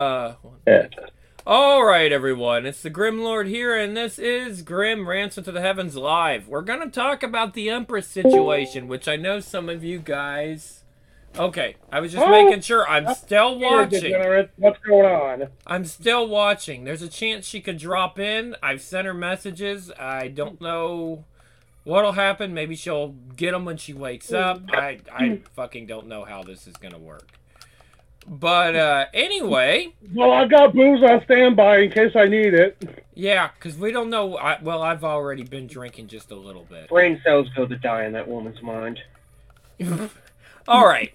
Yeah. All right, everyone. It's the Grim Lord here, and this is Grim Rants into the Heavens Live. We're going to talk about the Empress situation, which I know some of you guys... Okay, I was just making sure. I'm still watching. What's going on? I'm still watching. There's a chance she could drop in. I've sent her messages. I don't know what'll happen. Maybe she'll get them when she wakes up. I fucking don't know how this is going to work. But anyway, Well, I've got booze on standby in case I need it. yeah, because we don't know. I've already been drinking just a little bit. Brain cells go to die in that woman's mind. All right.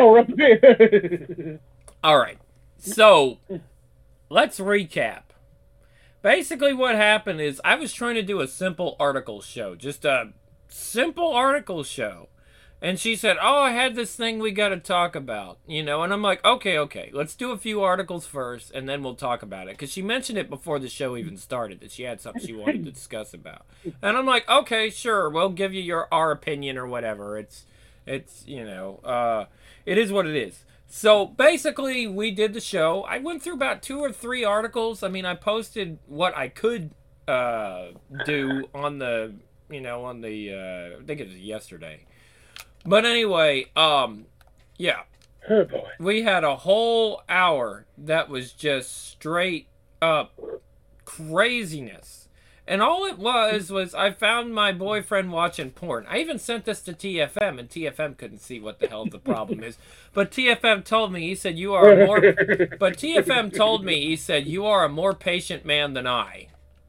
All right. So, let's recap. Basically, what happened is I was trying to do a simple article show. Just a simple article show. And she said, oh, I had this thing we got to talk about, you know, and I'm like, okay, let's do a few articles first, and then we'll talk about it, because she mentioned it before the show even started, that she had something she wanted to discuss about, and I'm like, okay, sure, we'll give you our opinion or whatever, it's, you know, it is what it is. So, basically, we did the show. I went through about 2 or 3 articles. I mean, I posted what I could do on the, you know, on the, I think it was yesterday. But anyway, yeah. Oh boy. We had a whole hour that was just straight up craziness. And all it was I found my boyfriend watching porn. I even sent this to TFM, and TFM couldn't see what the hell the problem is. But TFM told me, he said, you are a more... But TFM told me, he said, you are a more patient man than I.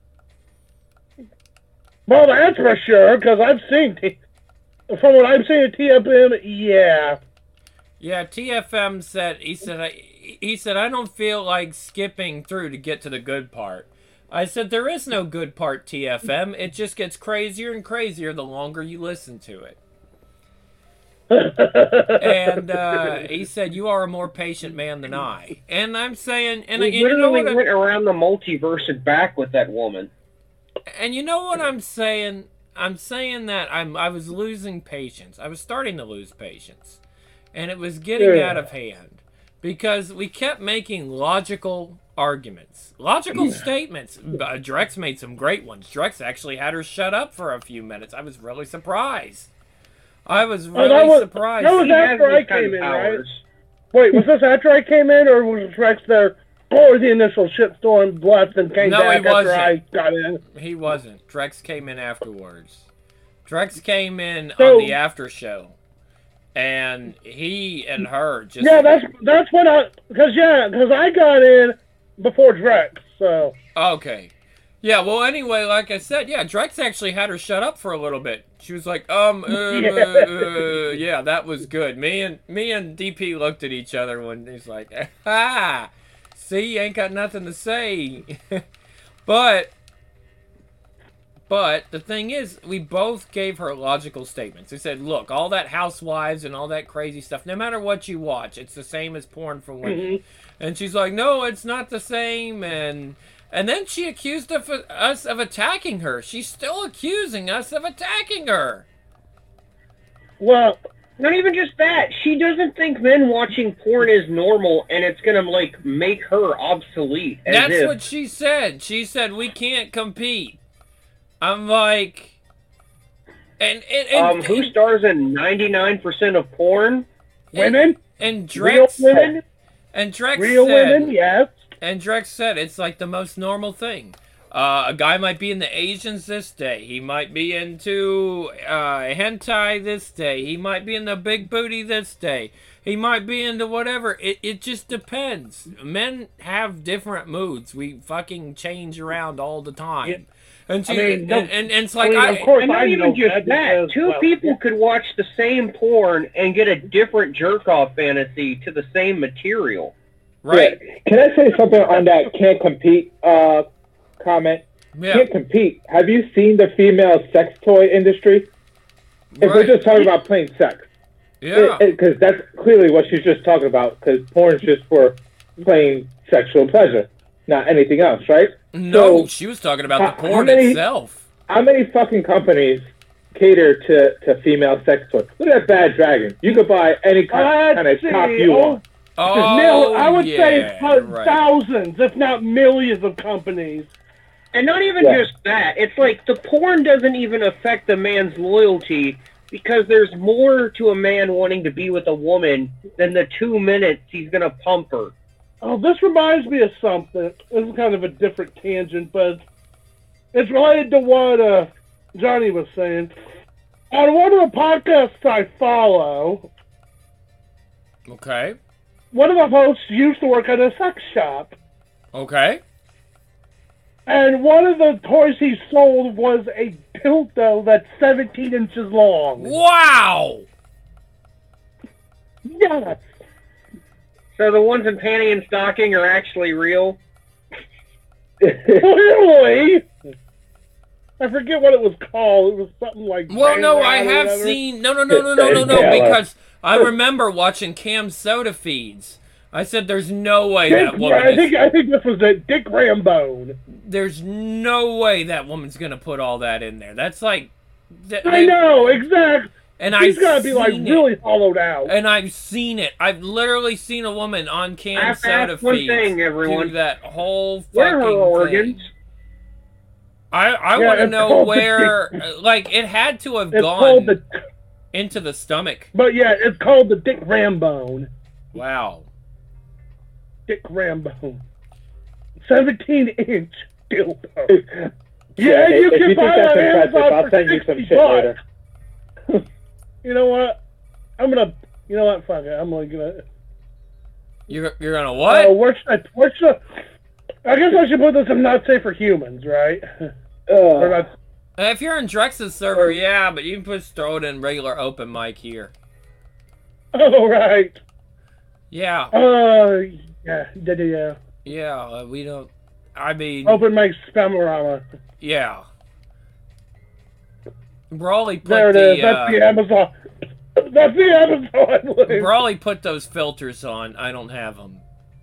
Well, that's for sure, because I've seen... From what I've seen at TFM, yeah. Yeah, TFM said, he said, I don't feel like skipping through to get to the good part. I said, there is no good part, TFM. It just gets crazier and crazier the longer you listen to it. And he said, you are a more patient man than I. And I'm saying... and we literally went around the multiverse and back with that woman. And you know what I'm saying? I'm saying that I was losing patience. I was starting to lose patience. And it was getting out of hand. Because we kept making logical arguments. Logical statements. Drex made some great ones. Drex actually had her shut up for a few minutes. I was really surprised. I was really surprised. That was after I came in, right? Wait, was this after I came in, or was Drex there before the initial shitstorm left and came back after I got in? He wasn't. Drex came in afterwards. Drex came in on the after show. And he and her just... Yeah, that's when because I got in before Drex, so... Okay. Yeah, well, anyway, like I said, yeah, Drex actually had her shut up for a little bit. She was like, yeah, that was good. Me and DP looked at each other when he's like, see, you ain't got nothing to say. But the thing is, we both gave her logical statements. We said, look, all that Housewives and all that crazy stuff, no matter what you watch, it's the same as porn for women. Mm-hmm. And she's like, no, it's not the same. And then she accused us of attacking her. She's still accusing us of attacking her. Well, not even just that. She doesn't think men watching porn is normal, and it's gonna like make her obsolete. That's what she said. She said we can't compete. I'm like, and who stars in 99% of porn? Women and Drex. Real women. And Drex Real said, women, yes. And Drex said it's like the most normal thing. A guy might be into Asians this day. He might be into hentai this day. He might be into big booty this day. He might be into whatever. It just depends. Men have different moods. We fucking change around all the time. Yeah. And, she, and it's like, of course, and not even just that. Two people could watch the same porn and get a different jerk-off fantasy to the same material. Right. Yeah. Can I say something on that can't compete comment? Yeah. Can't compete. Have you seen the female sex toy industry? If we're just talking about plain sex. Yeah. Because that's clearly what she's just talking about, because porn's just for plain sexual pleasure, not anything else, right? No, so, she was talking about the porn itself. How many fucking companies cater to female sex toys? Look at that Bad Dragon. You could buy any kind of top you want. Oh, I would say it's right. thousands, if not millions of companies. And not even just that. It's like the porn doesn't even affect the man's loyalty because there's more to a man wanting to be with a woman than the 2 minutes he's going to pump her. Oh, this reminds me of something. This is kind of a different tangent, but it's related to what Johnny was saying. On one of the podcasts I follow, Okay. one of the hosts used to work at a sex shop. Okay. And one of the toys he sold was a dildo that's 17 inches long. Wow! Yes. So the ones in panty and stocking are actually real? Really? I forget what it was called. It was something like... Well, no, I have seen... No, because I remember watching Cam's soda feeds. I said there's no way that woman I think this was a Dick Rambone. There's no way that woman's going to put all that in there. That's like... I know, exactly. And he's got to be like really hollowed out. And I've seen it. I've literally seen a woman on Cam's soda feeds do that whole fucking Where are her organs? Thing. I want to know where... Like, it had to have gone into the stomach. But yeah, it's called the Dick Rambone. Wow. Dick Rambone. 17-inch dildo. Yeah, you can buy that Amazon I'll send you some shit later. You know what? I'm gonna... You know what? Fuck it. I'm like gonna... You're gonna what? I guess I should put this in not safe for humans, right? If you're in Drex's server, yeah, but you can just throw it in regular open mic here. Oh, right. Yeah. Yeah. Yeah, we don't... I mean... Open mic Spamorama. Yeah. Brawley put there it is. That's the Amazon. That's the Amazon link. Brawley put those filters on. I don't have them.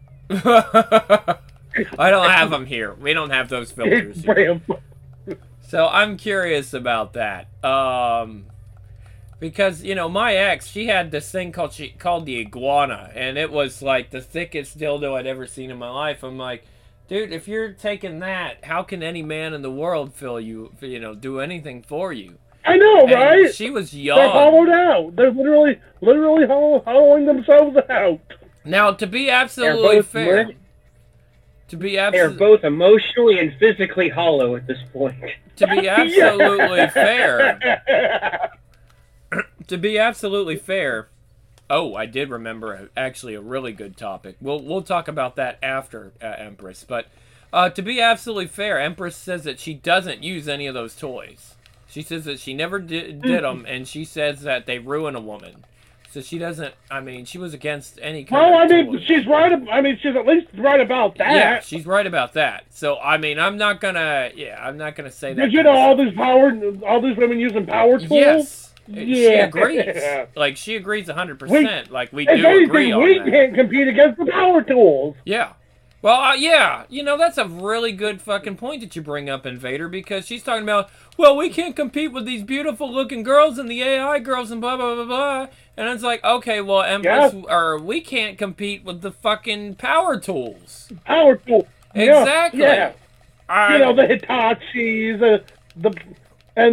I don't have them here. We don't have those filters. So I'm curious about that. Because, you know, my ex, she had this thing called the Iguana, and it was like the thickest dildo I'd ever seen in my life. I'm like, dude, if you're taking that, how can any man in the world do anything for you? I know, and right? She was young. They're hollowed out. They're literally hollowing themselves out. Now, to be absolutely fair... They're both emotionally and physically hollow at this point. To be absolutely fair... To be absolutely fair... Oh, I did remember actually a really good topic. We'll talk about that after, Empress. But to be absolutely fair, Empress says that she doesn't use any of those toys. She says that she never did them, and she says that they ruin a woman. So she doesn't... I mean, she was against any kind of toys. She's right... I mean, she's at least right about that. Yeah, she's right about that. So, I mean, I'm not gonna say that. Did you know all these women using power tools? Yes. Yeah. She agrees. Like, she agrees 100%. Like, we do agree on that. We can't compete against the power tools. Yeah. Well, yeah. You know, that's a really good fucking point that you bring up, Invader, because she's talking about, well, we can't compete with these beautiful-looking girls and the AI girls and blah, blah, blah, blah. And it's like, okay, well, Empress, we can't compete with the fucking power tools. Power tools. Exactly. Yeah. You know, the Hitachis, and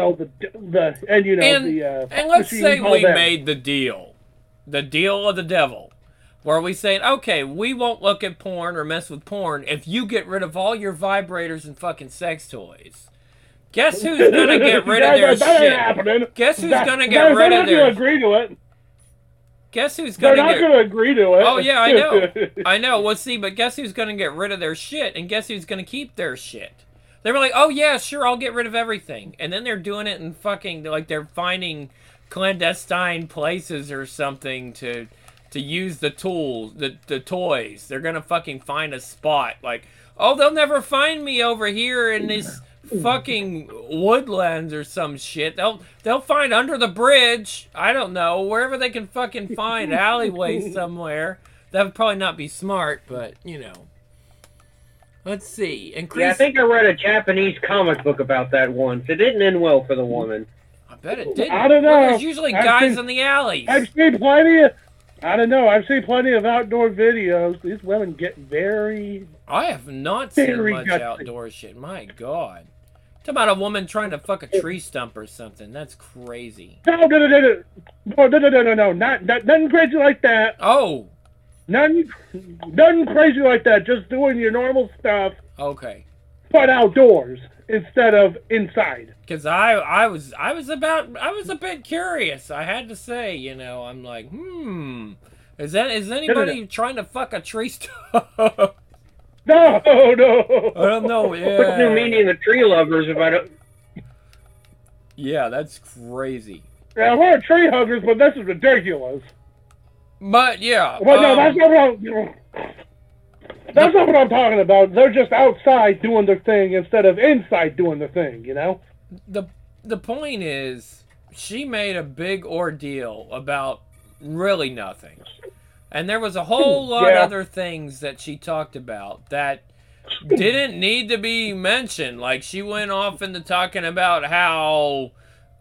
let's say we made the deal of the devil, where we saying, okay, we won't look at porn or mess with porn if you get rid of all your vibrators and fucking sex toys. Guess who's gonna get rid of their shit? Guess who's gonna get rid of their? They're not gonna agree to it. Guess who's gonna? They're not gonna agree to it. Oh yeah, I know, I know. Well, see, but guess who's gonna get rid of their shit, and guess who's gonna keep their shit? They were like, oh yeah, sure, I'll get rid of everything, and then they're doing it in fucking like they're finding clandestine places or something to use the tools, the toys. They're gonna fucking find a spot like, oh, they'll never find me over here in this fucking woodlands or some shit. They'll find under the bridge. I don't know, wherever they can fucking find alleyways somewhere. That would probably not be smart, but you know. Let's see. Yeah, I think I read a Japanese comic book about that once. It didn't end well for the woman. I bet it didn't. I don't know. Well, there's usually guys in the alleys. I've seen plenty I don't know. I've seen plenty of outdoor videos. These women get very... I have not seen Very much gutsy. outdoor shit. My God. Talk about a woman trying to fuck a tree stump or something. That's crazy. No, nothing crazy like that. Oh, Nothing crazy like that. Just doing your normal stuff, okay. but outdoors instead of inside. Because I was a bit curious. I had to say, I'm like, is anybody trying to fuck a tree stump? No. I don't know. Yeah. What's new meaning the tree lovers about it? Yeah, that's crazy. Yeah, we're tree huggers, but this is ridiculous. But yeah. Well, no, that's not what I'm talking about. They're just outside doing their thing instead of inside doing their thing, The point is, she made a big ordeal about really nothing. And there was a whole lot of other things that she talked about that didn't need to be mentioned. Like, she went off into talking about how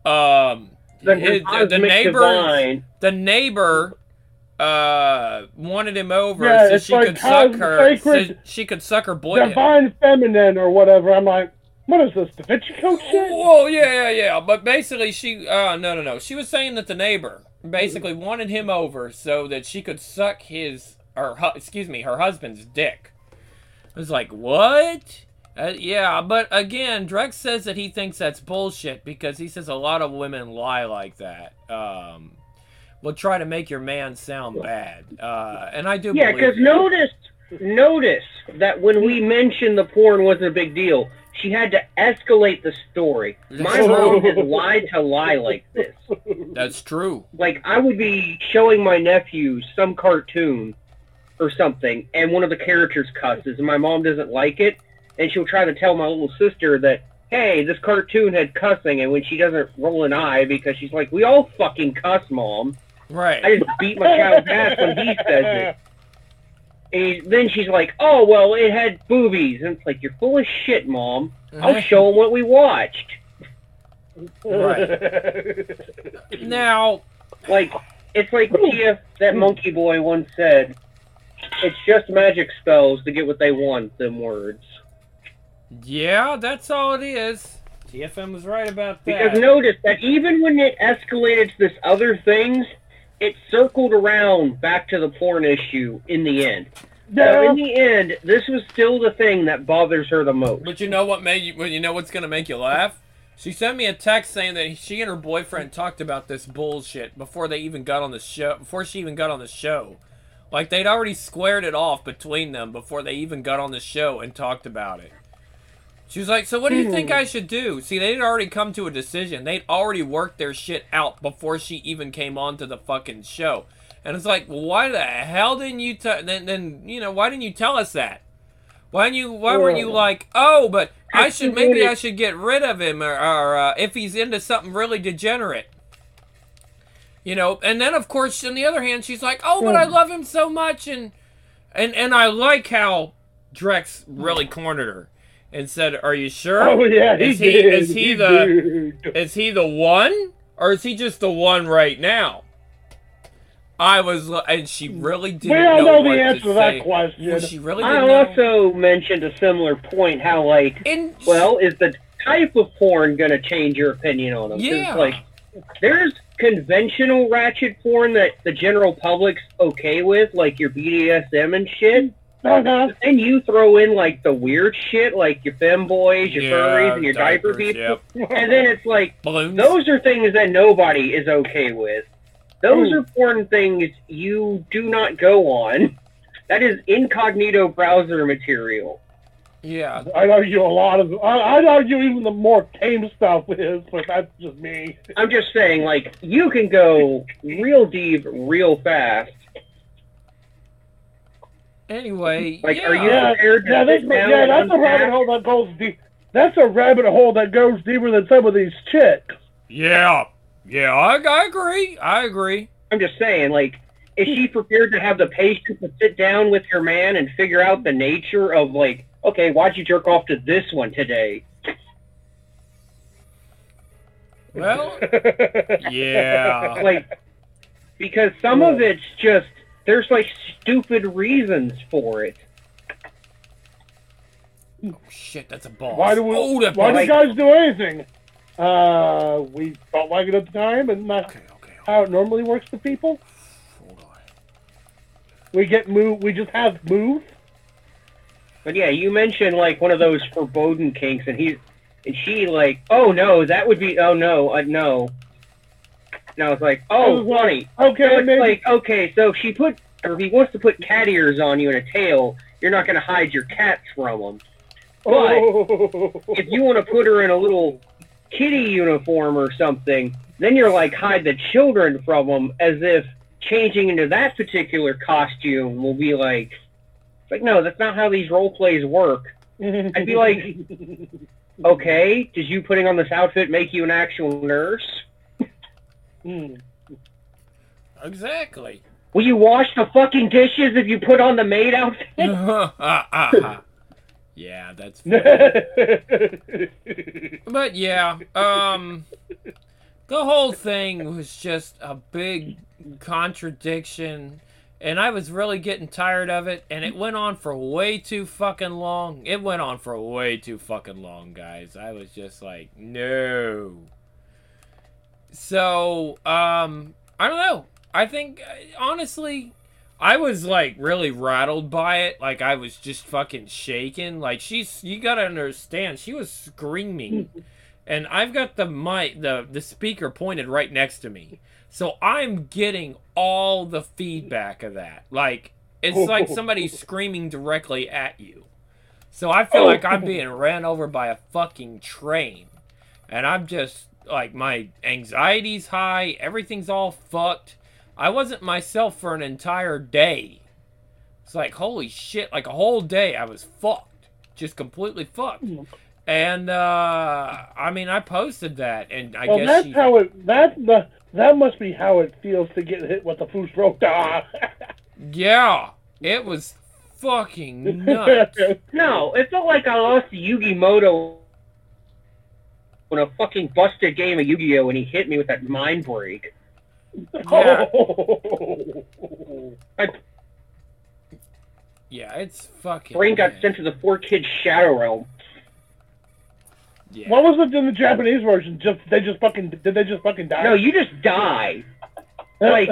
the neighbor wanted him over so she could suck her. So she could suck her boy. Divine feminine or whatever. I'm like, what is this, Da Vinci Code shit? Oh, yeah. But basically, she no. She was saying that the neighbor basically wanted him over so that she could suck her husband's dick. I was like, what? Yeah, but again, Drex says that he thinks that's bullshit because he says a lot of women lie like that. Will try to make your man sound bad. And I do believe because notice that when we mentioned the porn wasn't a big deal, she had to escalate the story. My mom has lied to lie like this. That's true. Like, I would be showing my nephews some cartoon or something, and one of the characters cusses, and my mom doesn't like it, and she'll try to tell my little sister that, hey, this cartoon had cussing, and when she doesn't roll an eye because she's like, we all fucking cuss, Mom. Right. I just beat my child's ass when he says it. And then she's like, oh, well, it had boobies. And it's like, you're full of shit, Mom. I'll show them what we watched. Right. Now, it's like Tia, that monkey boy, once said, it's just magic spells to get what they want, them words. Yeah, that's all it is. TFM was right about that. Because notice that even when it escalated to this other things, it circled around back to the porn issue in the end. So in the end, this was still the thing that bothers her the most. But you know what what's gonna make you laugh? She sent me a text saying that she and her boyfriend talked about this bullshit before they even got on the show. Before she even got on the show, like they'd already squared it off between them before they even got on the show and talked about it. She was like, so what do you think I should do? See, they'd already come to a decision. They'd already worked their shit out before she even came onto the fucking show. And it's like, well, why the hell didn't you why didn't you tell us that? Why weren't you like, oh, but I should get rid of him or if he's into something really degenerate. And then of course on the other hand she's like, oh, but I love him so much and I like how Drex really cornered her. And said, "Are you sure? Oh yeah, Is he the one, or is he just the one right now?" And she really didn't know We all know what the answer to that say. question. Well, she really I didn't know. also mentioned a similar point, how is the type of porn going to change your opinion on them? 'Cause, Yeah. there's conventional ratchet porn that the general public's okay with, like your BDSM and shit. Uh-huh. And you throw in the weird shit, like your femboys, your furries, and your diaper diapers, people, and then it's like Balloons. those are things that nobody is okay with. Those are porn things you do not go on. That is incognito browser material. Yeah. I'd argue I'd argue even the more tame stuff is, but that's just me. I'm just saying, you can go real deep, real fast. Anyway, are you Yeah, prepared to that's sit down a and rabbit unpack? hole that goes deep. That's a rabbit hole that goes deeper than some of these chicks. Yeah, I agree. I'm just saying, is she prepared to have the patience to sit down with her man and figure out the nature of, okay, why'd you jerk off to this one today? Well, yeah. because some of it's just there's like stupid reasons for it. Oh shit, that's a boss. Why do guys do anything? We felt like it at the time, and that's how it normally works for people. Hold on. We get moved. We just have moves. But yeah, you mentioned like one of those forbidden kinks, and she like, oh no, that would be, oh no, no. And I was like, oh, funny. Okay, so it's maybe. like, okay, so if he wants to put cat ears on you and a tail, you're not going to hide your cats from him. But if you want to put her in a little kitty uniform or something, then you're like, hide the children from them, as if changing into that particular costume will be like, no, that's not how these role plays work. I'd be like, okay, does you putting on this outfit make you an actual nurse? Exactly. Will you wash the fucking dishes if you put on the maid outfit? Yeah, that's funny. But yeah, the whole thing was just a big contradiction, and I was really getting tired of it, and it went on for way too fucking long. It went on for way too fucking long, guys. I was just like, no. So, I don't know. I think, honestly, I was, like, really rattled by it. Like, I was just fucking shaking. Like, you gotta understand, she was screaming. And I've got the mic, the speaker pointed right next to me. So I'm getting all the feedback of that. Like, it's like somebody screaming directly at you. So I feel like I'm being ran over by a fucking train. And I'm just, like, my anxiety's high. Everything's all fucked. I wasn't myself for an entire day. It's like, holy shit, like a whole day I was fucked. Just completely fucked. And, I mean, I posted that, and I guess that must be how it feels to get hit with the Fusro. Yeah, it was fucking nuts. No, it felt like I lost Yu-Gi-Moto in a fucking busted game of Yu-Gi-Oh! And he hit me with that mind break. Yeah. Yeah, it's fucking... Brain got sent to the 4-Kid Shadow Realm. Yeah. What was it in the Japanese version? Did they just fucking die? No, you just die. Like...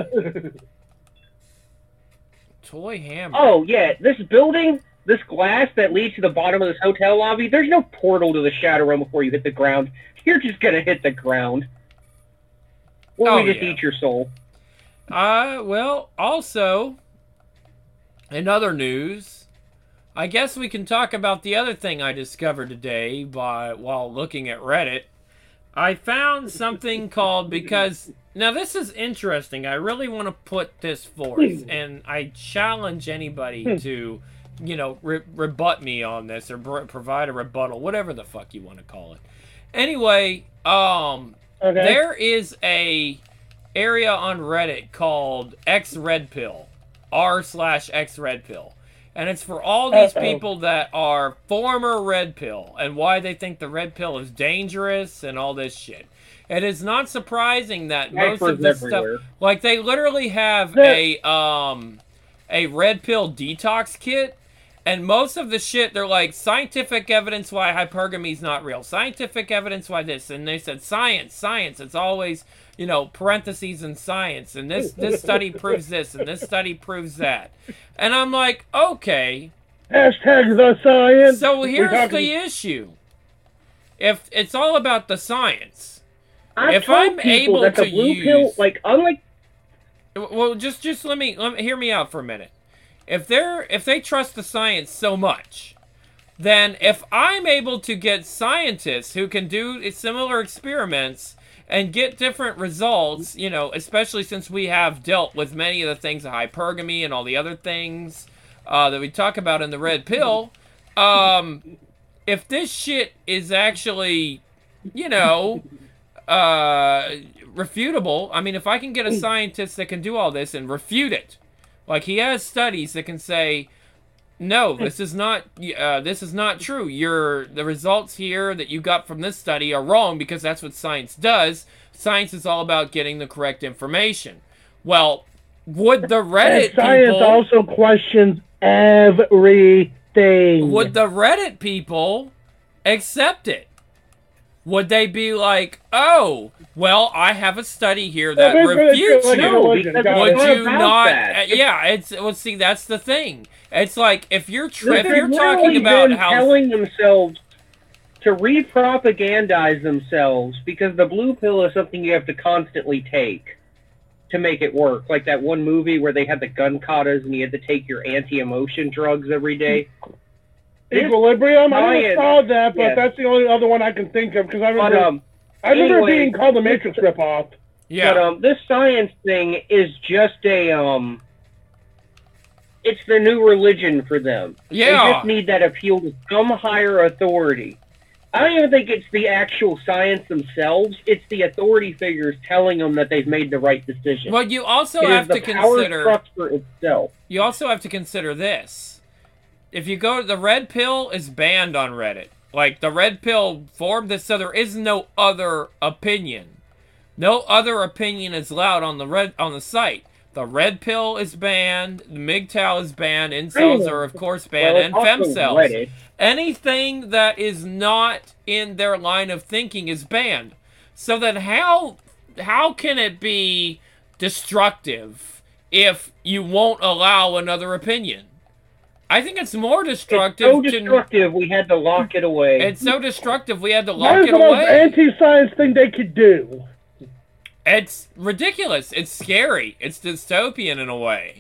Toy Hammer. Oh, yeah, this building, this glass that leads to the bottom of this hotel lobby, there's no portal to the Shadow Realm before you hit the ground. You're just gonna hit the ground. Or we just eat your soul. Well, also, in other news, I guess we can talk about the other thing I discovered today while looking at Reddit. I found something called, because, now this is interesting, I really want to put this forth, and I challenge anybody to, rebut me on this, or provide a rebuttal, whatever the fuck you want to call it. Anyway, there is a area on Reddit called xredpill, r/xredpill. And it's for all these people that are former red pill and why they think the red pill is dangerous and all this shit. It is not surprising that most of this stuff, like they literally have a red pill detox kit, and most of the shit they're like scientific evidence why hypergamy is not real, scientific evidence why this, and they said science. It's always parentheses in science, and this study proves this, and this study proves that. And I'm like, okay. Hashtag the science. So here's the issue. If it's all about the science, if I'm able that the to blue use... pill, like, unlike... Well, just let me hear me out for a minute. If they trust the science so much, then if I'm able to get scientists who can do similar experiments and get different results, especially since we have dealt with many of the things of hypergamy and all the other things that we talk about in the red pill, if this shit is actually, refutable, I mean, if I can get a scientist that can do all this and refute it, like he has studies that can say, no, this is not true. The results here that you got from this study are wrong because that's what science does. Science is all about getting the correct information. Well, would the Reddit And science people... also questions everything. Would the Reddit people accept it? Would they be like, oh, well, I have a study here that refutes like you. No, religion, because got Would it. it's you about not? that. Yeah, it's well. See, that's the thing. It's like if you're They're talking literally about them how telling themselves to re-propagandize themselves because the blue pill is something you have to constantly take to make it work. Like that one movie where they had the gun katas and you had to take your anti-emotion drugs every day. Equilibrium. I never Science, saw that, but yeah. that's the only other one I can think of because I But remember. I remember it anyway, being called the Matrix ripoff. yeah, But this science thing is just a it's the new religion for them. They yeah. just need that appeal to some higher authority. I don't even think it's the actual science themselves. It's the authority figures telling them that they've made the right decision. Well, you also It have is to the power consider. structure itself. You also have to consider this. If you go, the red pill is banned on Reddit. Like the red pill formed this, so there is no other opinion. No other opinion is allowed on the site. The red pill is banned. The MGTOW is banned. Incels are of course banned, Well, and it's also femcells. Reddit. Anything that is not in their line of thinking is banned. So then how can it be destructive if you won't allow another opinion? I think it's more destructive. It's so destructive, we had to lock it away. It's so destructive we had to That lock is it the most away. anti-science thing they could do. It's ridiculous. It's scary. It's dystopian in a way.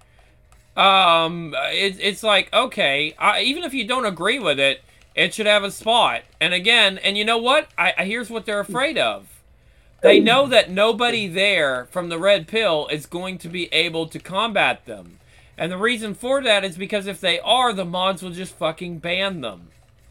It's like, okay, even if you don't agree with it, it should have a spot. And again, and you know what? Here's what they're afraid of. They know that nobody there from the red pill is going to be able to combat them. And the reason for that is because if they are, the mods will just fucking ban them.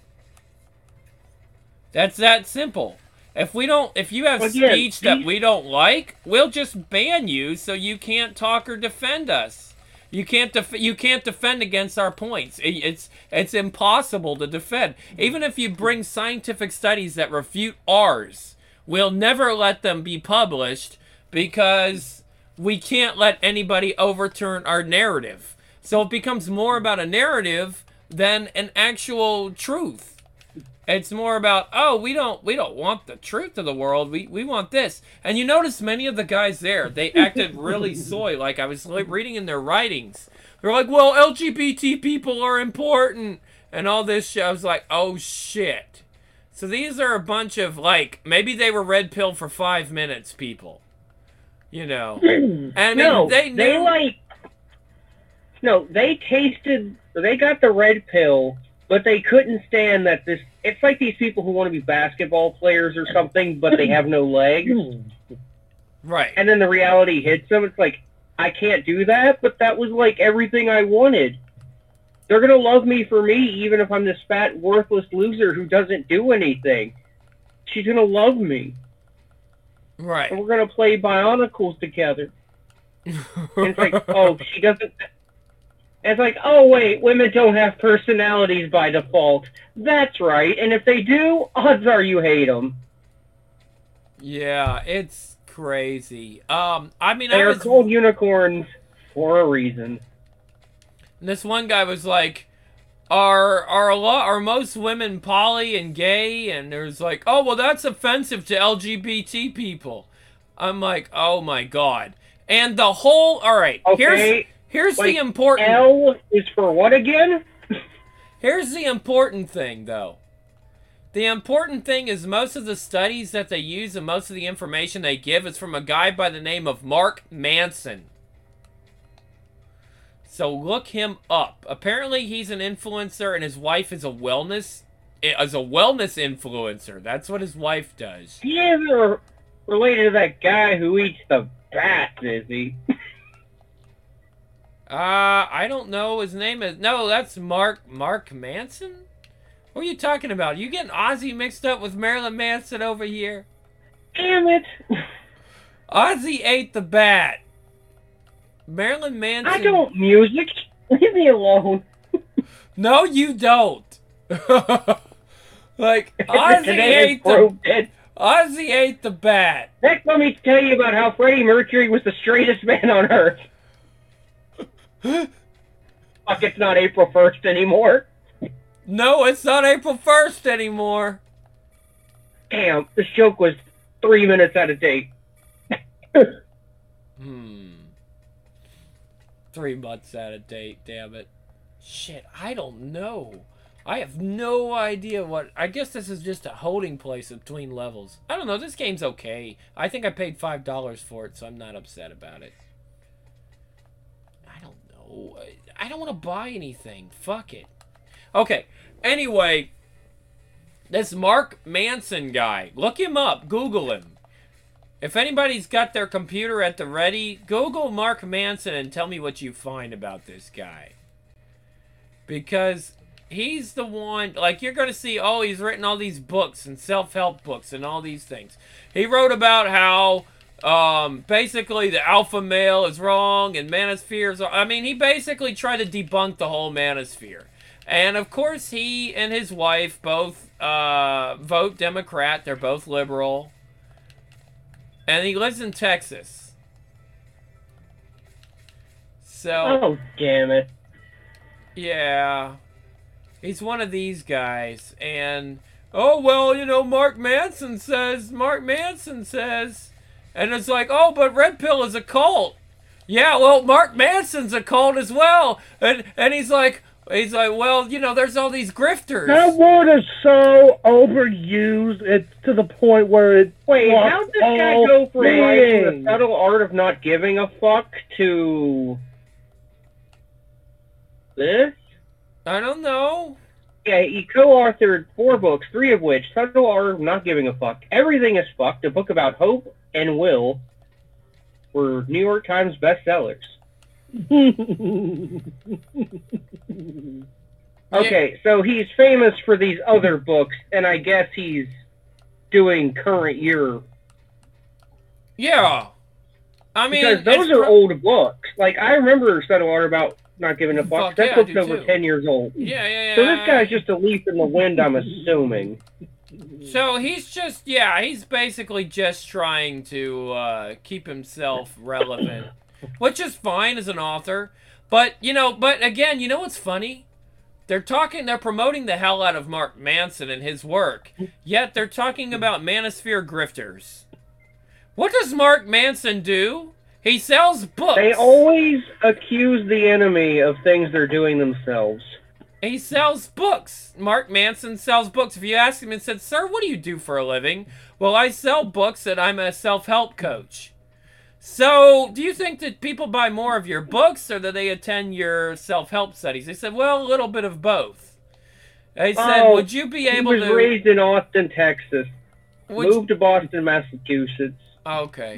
That's that simple. If you have speech that we don't like, we'll just ban you so you can't talk or defend us. You can't defend against our points. It's impossible to defend. Even if you bring scientific studies that refute ours, we'll never let them be published because we can't let anybody overturn our narrative. So it becomes more about a narrative than an actual truth. It's more about, oh, we don't want the truth of the world. We want this. And you notice many of the guys there, they acted really soy. Like I was reading in their writings. They're like, well, LGBT people are important and all this shit. I was like, oh shit. So these are a bunch of like, maybe they were red pill for 5 minutes people. You know. And I mean, they tasted, they got the red pill, but they couldn't stand that this, it's like these people who want to be basketball players or something, but they have no legs. Right. And then the reality hits them. It's like, I can't do that, but that was like everything I wanted. They're going to love me for me, even if I'm this fat, worthless loser who doesn't do anything. She's going to love me. Right. And we're going to play Bionicles together. And it's like, oh, she doesn't... And it's like, oh, wait, women don't have personalities by default. That's right. And if they do, odds are you hate them. Yeah, it's crazy. I mean, They are called unicorns for a reason. This one guy was like, are most women poly and gay? And there's like, oh, well, that's offensive to LGBT people. I'm like, oh my god. And the whole, all right, Okay, here's like, the important. L is for what again? Here's the important thing, though. The important thing is most of the studies that they use and most of the information they give is from a guy by the name of Mark Manson. So look him up. Apparently he's an influencer and his wife is a wellness influencer. That's what his wife does. He isn't related to that guy who eats the bats, is he? I don't know. His name is... No, that's Mark Manson? What are you talking about? You getting Ozzy mixed up with Marilyn Manson over here? Damn it! Ozzy ate the bat. Marilyn Manson... I don't music. Leave me alone. No, you don't. Like, Ozzy Today ate is proved it. Ozzy ate the bat. Next, let me tell you about how Freddie Mercury was the straightest man on earth. Fuck, it's not April 1st anymore. No, it's not April 1st anymore. Damn, this joke was 3 minutes out of date. 3 months out of date, damn it. Shit, I don't know. I have no idea what... I guess this is just a holding place between levels. I don't know, this game's okay. I think I paid $5 for it, so I'm not upset about it. I don't know. I don't want to buy anything. Fuck it. Okay, anyway, this Mark Manson guy, look him up, Google him. If anybody's got their computer at the ready, Google Mark Manson and tell me what you find about this guy. Because he's the one, like, you're going to see, oh, he's written all these books and self-help books and all these things. He wrote about how, basically the alpha male is wrong and manospheres are, I mean, he basically tried to debunk the whole manosphere. And, of course, he and his wife both vote Democrat. They're both liberal. And he lives in Texas. So... Oh, damn it. Yeah. He's one of these guys. And, oh, well, you know, Mark Manson says. And it's like, oh, but Red Pill is a cult. Yeah, well, Mark Manson's a cult as well. And he's like, well, you know, there's all these grifters. That word is so overused. It's to the point where it. Wait, how'd this guy go from writing The Subtle Art of Not Giving a Fuck to this? I don't know. Yeah, he co-authored 4 books, 3 of which, Subtle Art of Not Giving a Fuck, Everything is Fucked, a book about hope and will, were New York Times bestsellers. Okay, so he's famous for these other books, and I guess he's doing current year. Yeah. I mean, because those are old books. Like, I remember Subtle Art about Not Giving a Fuck. That book's over 10 years old. Yeah. So this guy's just a leaf in the wind, I'm assuming. So he's just, he's basically just trying to keep himself relevant, which is fine as an author. But, again, you know what's funny? They're promoting the hell out of Mark Manson and his work, yet they're talking about manosphere grifters. What does Mark Manson do? He sells books. They always accuse the enemy of things they're doing themselves. He sells books. Mark Manson sells books. If you ask him and said, sir, what do you do for a living? Well, I sell books and I'm a self-help coach. So, do you think that people buy more of your books or that they attend your self-help studies? They said, well, a little bit of both. They said, would you be able to... He was raised in Austin, Texas. Moved to Boston, Massachusetts. Okay.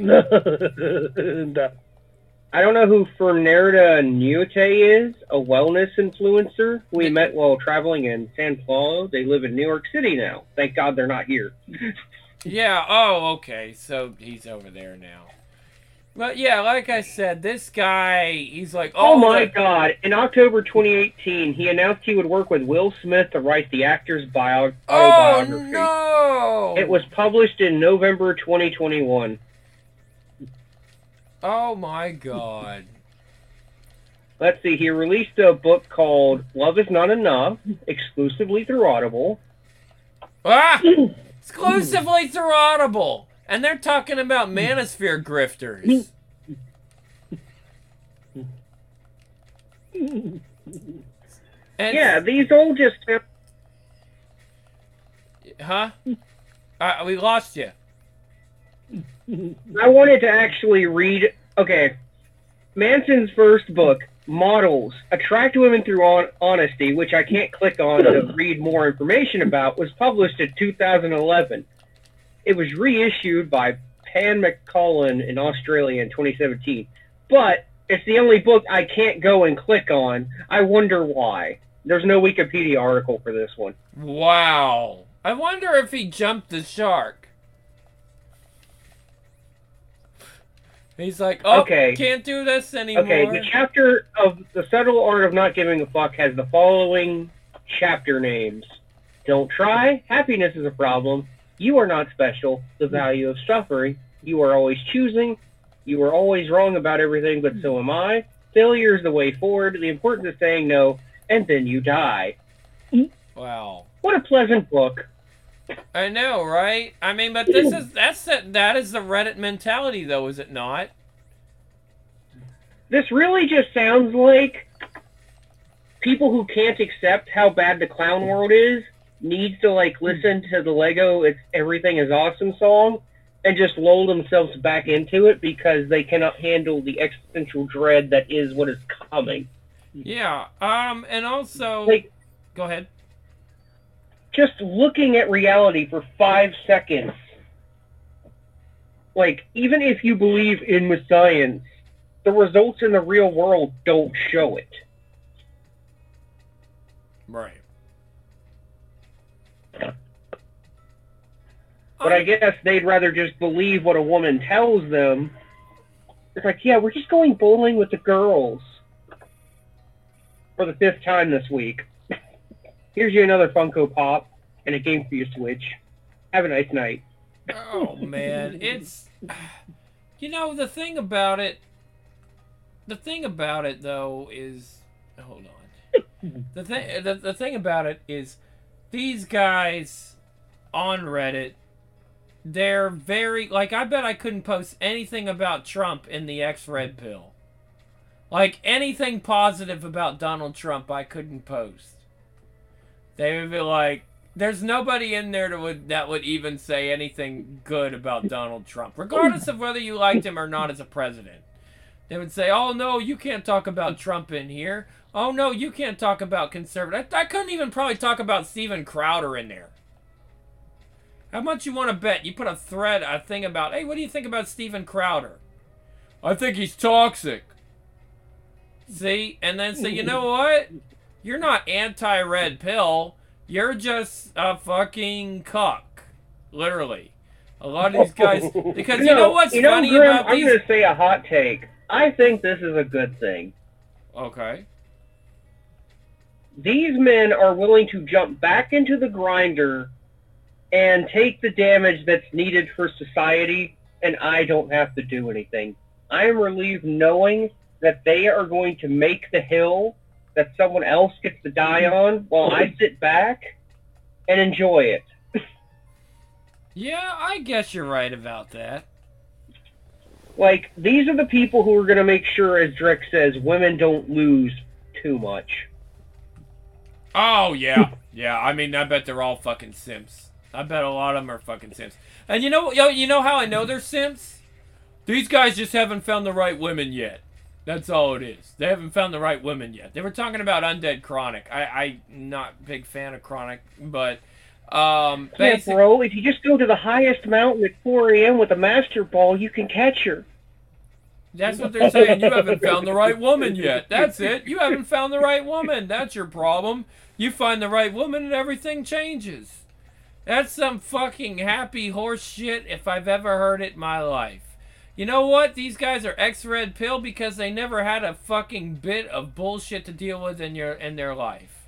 I don't know who Fernanda Niute is, a wellness influencer we met while traveling in San Paulo. They live in New York City now. Thank God they're not here. Yeah, oh, okay. So he's over there now. But yeah, like I said, this guy, he's like... Oh my God. In October 2018, he announced he would work with Will Smith to write the actor's autobiography. Oh, no! It was published in November 2021. Oh my God. Let's see, he released a book called Love Is Not Enough, exclusively through Audible. Ah! Exclusively through Audible! And they're talking about manosphere grifters. And yeah, these all just... Huh? We lost you. I wanted to actually read... Okay. Manson's first book, Models, Attract Women Through Honesty, which I can't click on to read more information about, was published in 2011. It was reissued by Pan McCullen in Australia in 2017. But it's the only book I can't go and click on. I wonder why. There's no Wikipedia article for this one. Wow. I wonder if he jumped the shark. He's like, oh, okay. Can't do this anymore. Okay, the chapter of The Subtle Art of Not Giving a Fuck has the following chapter names. Don't Try, Happiness is a Problem, You are not special. The value of suffering. You are always choosing. You are always wrong about everything, but so am I. Failure is the way forward. The importance of saying no, and then you die. Wow. What a pleasant book. I know, right? I mean, but that is the Reddit mentality, though, is it not? This really just sounds like people who can't accept how bad the clown world is needs to like listen to the Lego "It's Everything Is Awesome" song and just lull themselves back into it because they cannot handle the existential dread that is what is coming. Yeah. And also, Like, go ahead. just looking at reality for 5 seconds. Like, even if you believe in the science, the results in the real world don't show it. Right. But I guess they'd rather just believe what a woman tells them. It's like, yeah, we're just going bowling with the girls for the 5th time this week. Here's you another Funko Pop and a game for your Switch. Have a nice night. Oh man, it's the thing about it though is hold on. The thing about it is these guys on Reddit, they're very like, I bet I couldn't post anything about Trump in the X-Red Pill. Like anything positive about Donald Trump I couldn't post. They would be like, there's nobody in there that would even say anything good about Donald Trump, regardless of whether you liked him or not as a president. They would say, oh, no, you can't talk about Trump in here. Oh, no, you can't talk about conservative. I couldn't even probably talk about Steven Crowder in there. How much you want to bet? You put a thing about, hey, what do you think about Steven Crowder? I think he's toxic. See? And then say, you know what? You're not anti-red pill. You're just a fucking cuck. Literally. A lot of these guys... Because you know what's funny Grim, about these... I'm going to say a hot take. I think this is a good thing. Okay. These men are willing to jump back into the grinder and take the damage that's needed for society, and I don't have to do anything. I am relieved knowing that they are going to make the hill that someone else gets to die on while I sit back and enjoy it. Yeah, I guess you're right about that. Like, these are the people who are going to make sure, as Drek says, women don't lose too much. Oh, yeah. Yeah, I mean, I bet they're all fucking simps. I bet a lot of them are fucking simps. And you know how I know they're simps? These guys just haven't found the right women yet. That's all it is. They haven't found the right women yet. They were talking about Undead Chronic. I'm not a big fan of Chronic, but... yeah, bro, if you just go to the highest mountain at 4 a.m. with a master ball, you can catch her. That's what they're saying. You haven't found the right woman yet. That's it. You haven't found the right woman. That's your problem. You find the right woman and everything changes. That's some fucking happy horse shit if I've ever heard it in my life. You know what? These guys are X-Red Pill because they never had a fucking bit of bullshit to deal with in their life.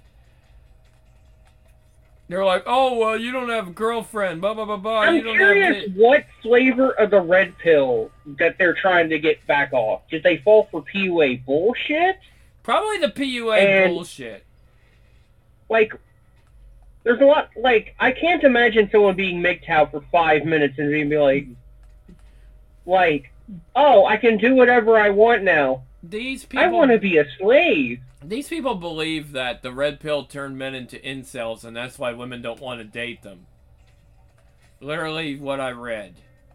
They're like, oh, well, you don't have a girlfriend, blah, blah, blah, blah. I'm curious what flavor of the red pill that they're trying to get back off. Did they fall for PUA bullshit? Probably the PUA bullshit. Like, there's a lot, like, I can't imagine someone being MGTOW for 5 minutes and being like, oh, I can do whatever I want now. These people, I want to be a slave. These people believe that the red pill turned men into incels, and that's why women don't want to date them. Literally what I read.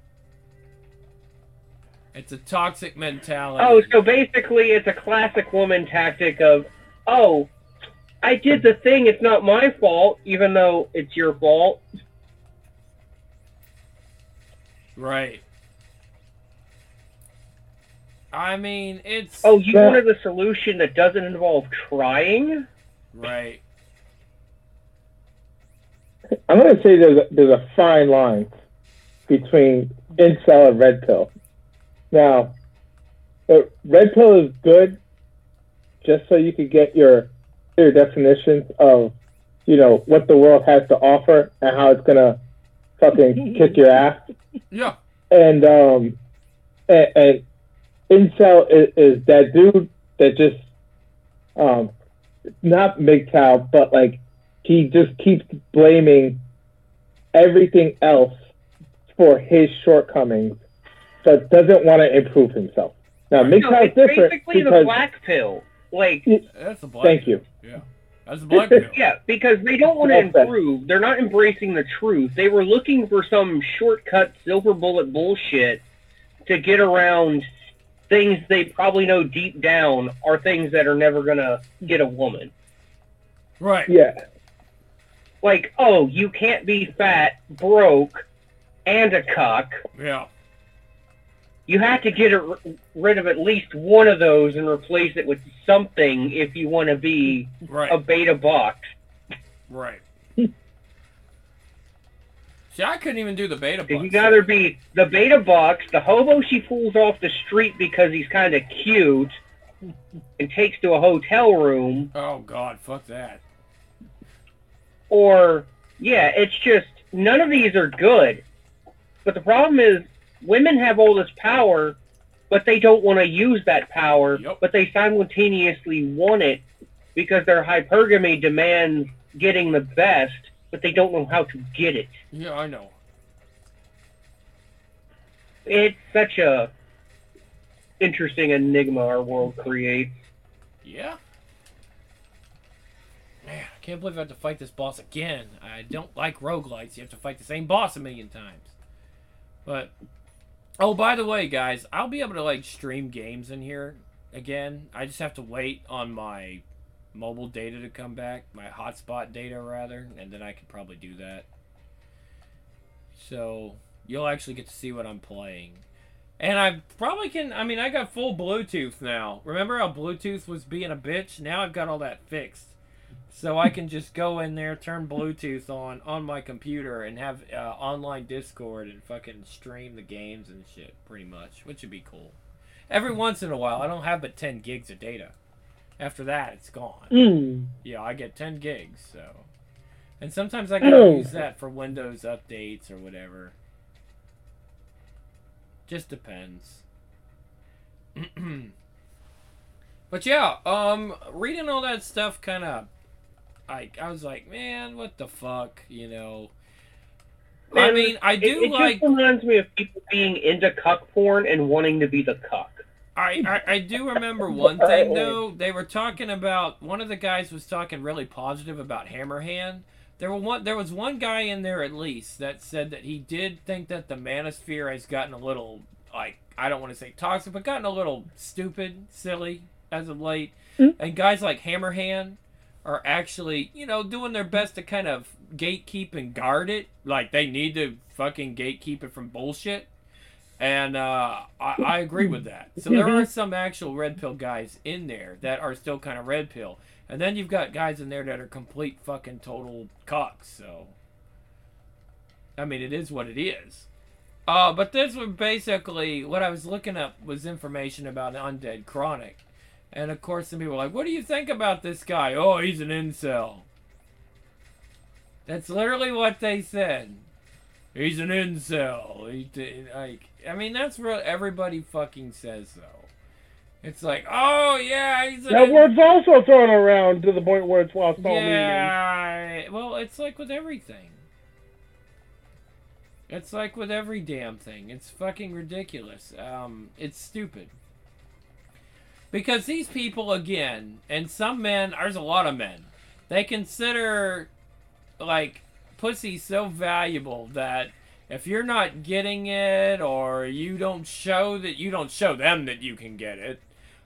It's a toxic mentality. Oh, so basically it's a classic woman tactic of, oh, I did the thing, it's not my fault, even though it's your fault. Right. I mean, it's... Oh, you wanted a solution that doesn't involve trying? Right. I'm going to say there's a fine line between incel and red pill. Now, the red pill is good just so you could get your definitions of, what the world has to offer and how it's going to fucking kick your ass. Yeah. And incel is that dude that just not MGTOW, but like he just keeps blaming everything else for his shortcomings, but doesn't want to improve himself. Now, MGTOW is different basically because the black pill. Like, that's the black. Thank you. Yeah, that's the black pill. yeah, because they don't want to improve. They're not embracing the truth. They were looking for some shortcut silver bullet bullshit to get around things they probably know deep down are things that are never gonna get a woman. Right. Yeah. Like, oh, you can't be fat, broke, and a cuck. Yeah. You have to get rid of at least one of those and replace it with something if you want to be a beta box. Right. See, I couldn't even do the beta box. You can either be the beta box, the hobo she pulls off the street because he's kind of cute and takes to a hotel room. Oh, God, fuck that. Or, yeah, it's just, none of these are good. But the problem is, women have all this power, but they don't want to use that power, but they simultaneously want it because their hypergamy demands getting the best, but they don't know how to get it. Yeah, I know. It's such a interesting enigma our world creates. Yeah. Man, I can't believe I have to fight this boss again. I don't like roguelites. You have to fight the same boss a million times. But, oh, by the way, guys, I'll be able to, like, stream games in here again. I just have to wait on my mobile data to come back. My hotspot data, rather. And then I can probably do that. So, you'll actually get to see what I'm playing. And I probably can, I mean, I got full Bluetooth now. Remember how Bluetooth was being a bitch? Now I've got all that fixed. So I can just go in there, turn Bluetooth on my computer, and have online Discord and fucking stream the games and shit, pretty much, which would be cool. Every once in a while, I don't have but 10 gigs of data. After that, it's gone. Yeah, I get 10 gigs, so. And sometimes I can use that for Windows updates or whatever. Just depends. But yeah, reading all that stuff kind of, I was like, man, what the fuck, you know? I mean, I do like. It just reminds me of people being into cuck porn and wanting to be the cuck. I do remember one thing though. They were talking about, one of the guys was talking really positive about Hammerhand. There was one guy in there at least that said that he did think that the manosphere has gotten a little, like, I don't want to say toxic, but gotten a little stupid, silly as of late. And guys like Hammerhand are actually, you know, doing their best to kind of gatekeep and guard it. Like, they need to fucking gatekeep it from bullshit. And I agree with that. So there are some actual red pill guys in there that are still kind of red pill. And then you've got guys in there that are complete fucking total cocks. So, I mean, it is what it is. But this was basically, what I was looking up was information about Undead Chronic. And of course, some people were like, what do you think about this guy? Oh, he's an incel. That's literally what they said. He's an incel. I mean, that's what everybody fucking says, though. It's like, oh, yeah, he's an That word's also thrown around to the point where it's lost all meaning. Yeah, well, it's like with everything. It's like with every damn thing. It's fucking ridiculous. It's stupid. Because these people, again, and some men, there's a lot of men, they consider, like, pussy so valuable that if you're not getting it, or you don't show them that you can get it,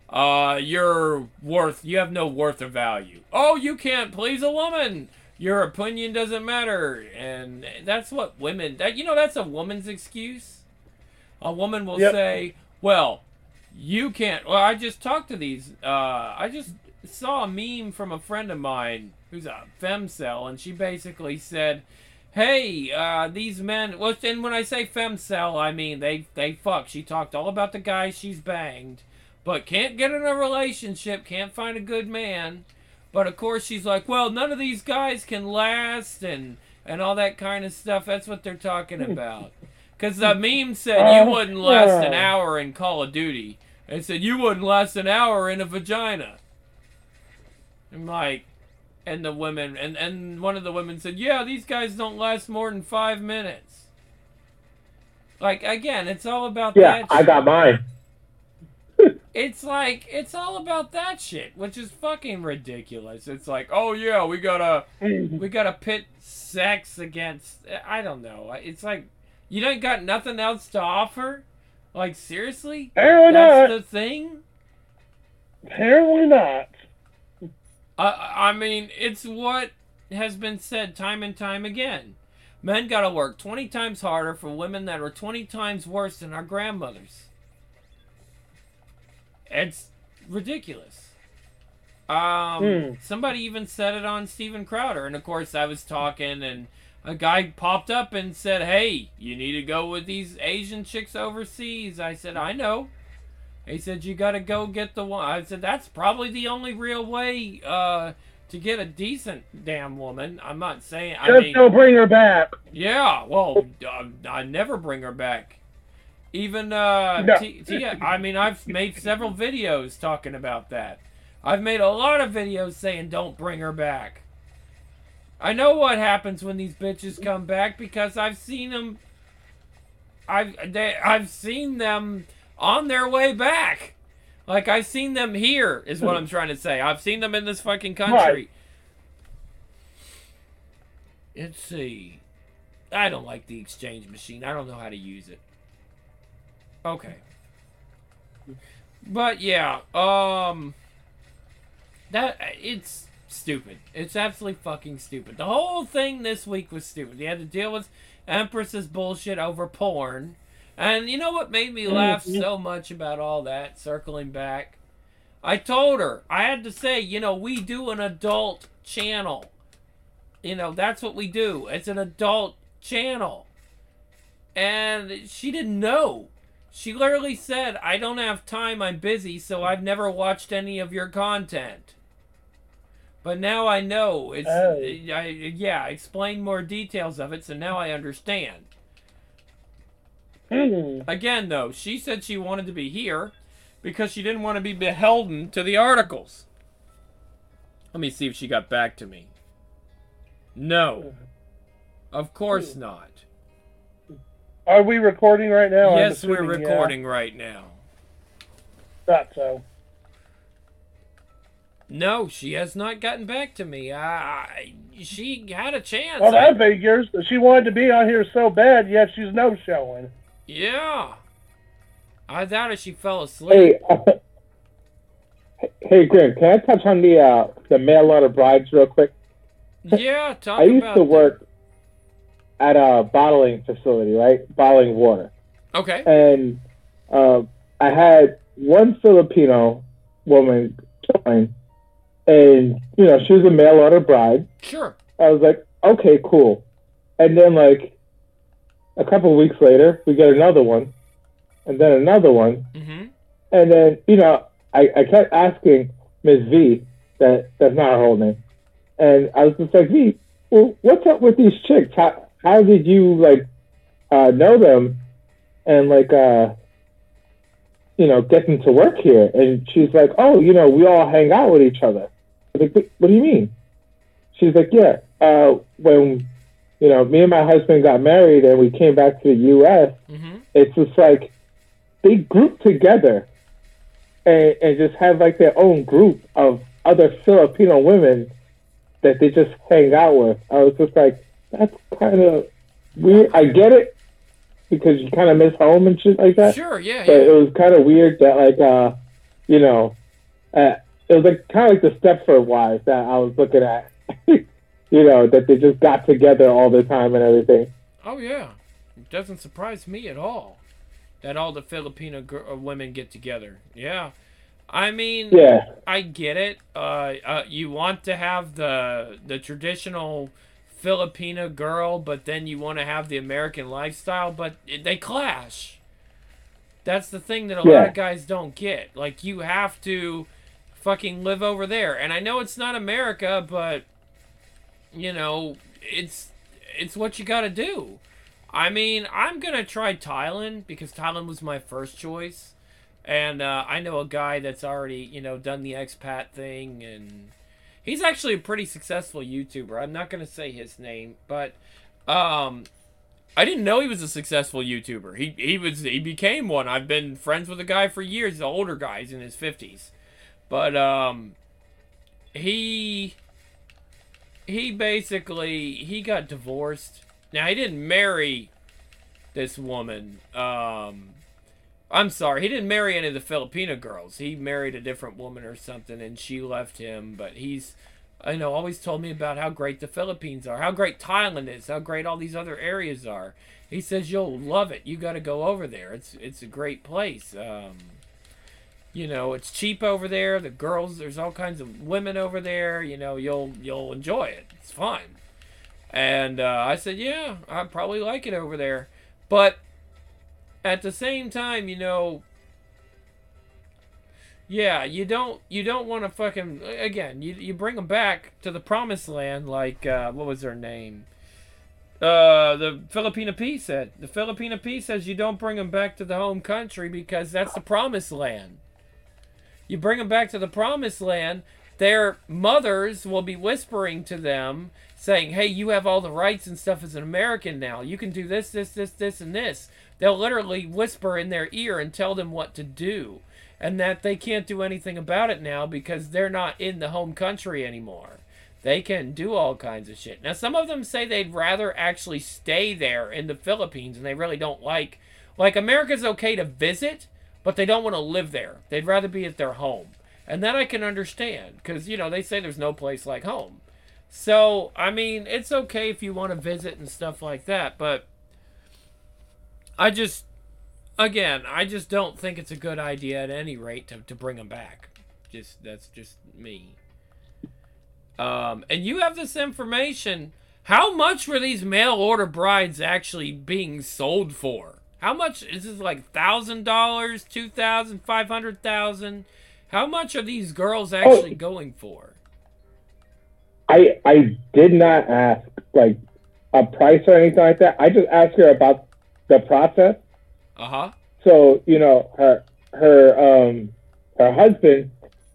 you have no worth or value. Oh, you can't please a woman. Your opinion doesn't matter. And that's what women, that's a woman's excuse. A woman will say, well, you can't. Well, I just talked to these. I just saw a meme from a friend of mine who's a femcel, and she basically said, hey, these men. Well, and when I say femcel, I mean they fuck. She talked all about the guys she's banged, but can't get in a relationship, can't find a good man. But of course, she's like, well, none of these guys can last, and and all that kind of stuff. That's what they're talking about. Because the meme said you wouldn't last an hour in Call of Duty. It said you wouldn't last an hour in a vagina. I'm like, and the women, and one of the women said, yeah, these guys don't last more than 5 minutes. Like, again, it's all about that Yeah, shit. I got mine. It's like, it's all about that shit, which is fucking ridiculous. It's like, oh yeah, we gotta pit sex against, I don't know. It's like, you don't got nothing else to offer? Like, seriously? Apparently That's not. the thing? Apparently not. I mean, it's what has been said time and time again. Men gotta work 20 times harder for women that are 20 times worse than our grandmothers. It's ridiculous. Somebody even said it on Steven Crowder, and of course I was talking, and a guy popped up and said, hey, you need to go with these Asian chicks overseas. I said, I know. He said, you gotta go get the one. I said, that's probably the only real way to get a decent damn woman. I'm not saying... Just don't bring her back. Yeah, well, I never bring her back. Even, No. Tia, I mean, I've made several videos talking about that. I've made a lot of videos saying don't bring her back. I know what happens when these bitches come back because I've seen them... I've seen them on their way back. Like, I've seen them here, is what I'm trying to say. I've seen them in this fucking country. Right. Let's see. I don't like the exchange machine. I don't know how to use it. Okay. But, yeah, it's stupid. It's absolutely fucking stupid. The whole thing this week was stupid. You had to deal with Empress's bullshit over porn. And you know what made me laugh so much about all that, circling back? I told her, I had to say, we do an adult channel. That's what we do. It's an adult channel. And she didn't know. She literally said, I don't have time, I'm busy, so I've never watched any of your content. But now I know. Explain more details of it, so now I understand. Again, though, she said she wanted to be here because she didn't want to be beholden to the articles. Let me see if she got back to me. No. Of course not. Are we recording right now? Yes, we're recording right now. Thought so. No, she has not gotten back to me. She had a chance. Well, that figures. She wanted to be on here so bad, yet she's no-showing. Yeah. I doubt if she fell asleep. Hey, Grim, can I touch on the mail order brides real quick? Yeah, talk about I used to work at a bottling facility, right? Bottling water. Okay. And I had one Filipino woman join, and, she was a mail order bride. Sure. I was like, okay, cool. And then, a couple of weeks later, we get another one, and then another one. Mm-hmm. And then, I kept asking Ms. V, that's not her whole name, and I was just like, V, well, what's up with these chicks? How did you, know them and, get them to work here? And she's like, oh, we all hang out with each other. I was like, what do you mean? She's like, yeah, when, me and my husband got married and we came back to the U.S., it's just like they group together and just have their own group of other Filipino women that they just hang out with. I was just like, that's kind of weird. I get it because you kind of miss home and shit like that. Sure, yeah. But it was kind of weird that it was kind of the Stepford wives that I was looking at. That they just got together all the time and everything. Oh, yeah. It doesn't surprise me at all that all the Filipino women get together. Yeah. I mean, yeah. I get it. You want to have the traditional Filipino girl, but then you want to have the American lifestyle, but they clash. That's the thing that a lot of guys don't get. You have to fucking live over there. And I know it's not America, but... it's it's what you got to do. I mean, I'm going to try Thailand because Thailand was my first choice. And I know a guy that's already, done the expat thing. And he's actually a pretty successful YouTuber. I'm not going to say his name. But I didn't know he was a successful YouTuber. He became one. I've been friends with a guy for years. He's an older guy. He's in his 50s. But he basically, he got divorced. Now, he didn't marry this woman. I'm sorry, he didn't marry any of the Filipino girls. He married a different woman or something, and she left him. But he's, always told me about how great the Philippines are, how great Thailand is, how great all these other areas are. He says, you'll love it. You got to go over there. It's a great place. It's cheap over there. The girls, there's all kinds of women over there. You'll enjoy it. It's fun. And I said, yeah, I probably like it over there. But at the same time, yeah, you don't want to fucking, again, you bring them back to the promised land, like, what was her name? The Filipina P said. The Filipina P says you don't bring them back to the home country because that's the promised land. You bring them back to the promised land, their mothers will be whispering to them, saying, hey, you have all the rights and stuff as an American now. You can do this, this, this, this, and this. They'll literally whisper in their ear and tell them what to do. And that they can't do anything about it now because they're not in the home country anymore. They can do all kinds of shit. Now, some of them say they'd rather actually stay there in the Philippines, and they really don't like America's okay to visit, but they don't want to live there. They'd rather be at their home. And that I can understand, because, they say there's no place like home. So, I mean, it's okay if you want to visit and stuff like that, but I just don't think it's a good idea at any rate to bring them back. That's just me. And you have this information. How much were these mail order brides actually being sold for? How much is this, like $1,000, $2,000, $500,000? How much are these girls actually going for? I did not ask like a price or anything like that. I just asked her about the process. Uh-huh. So, her husband,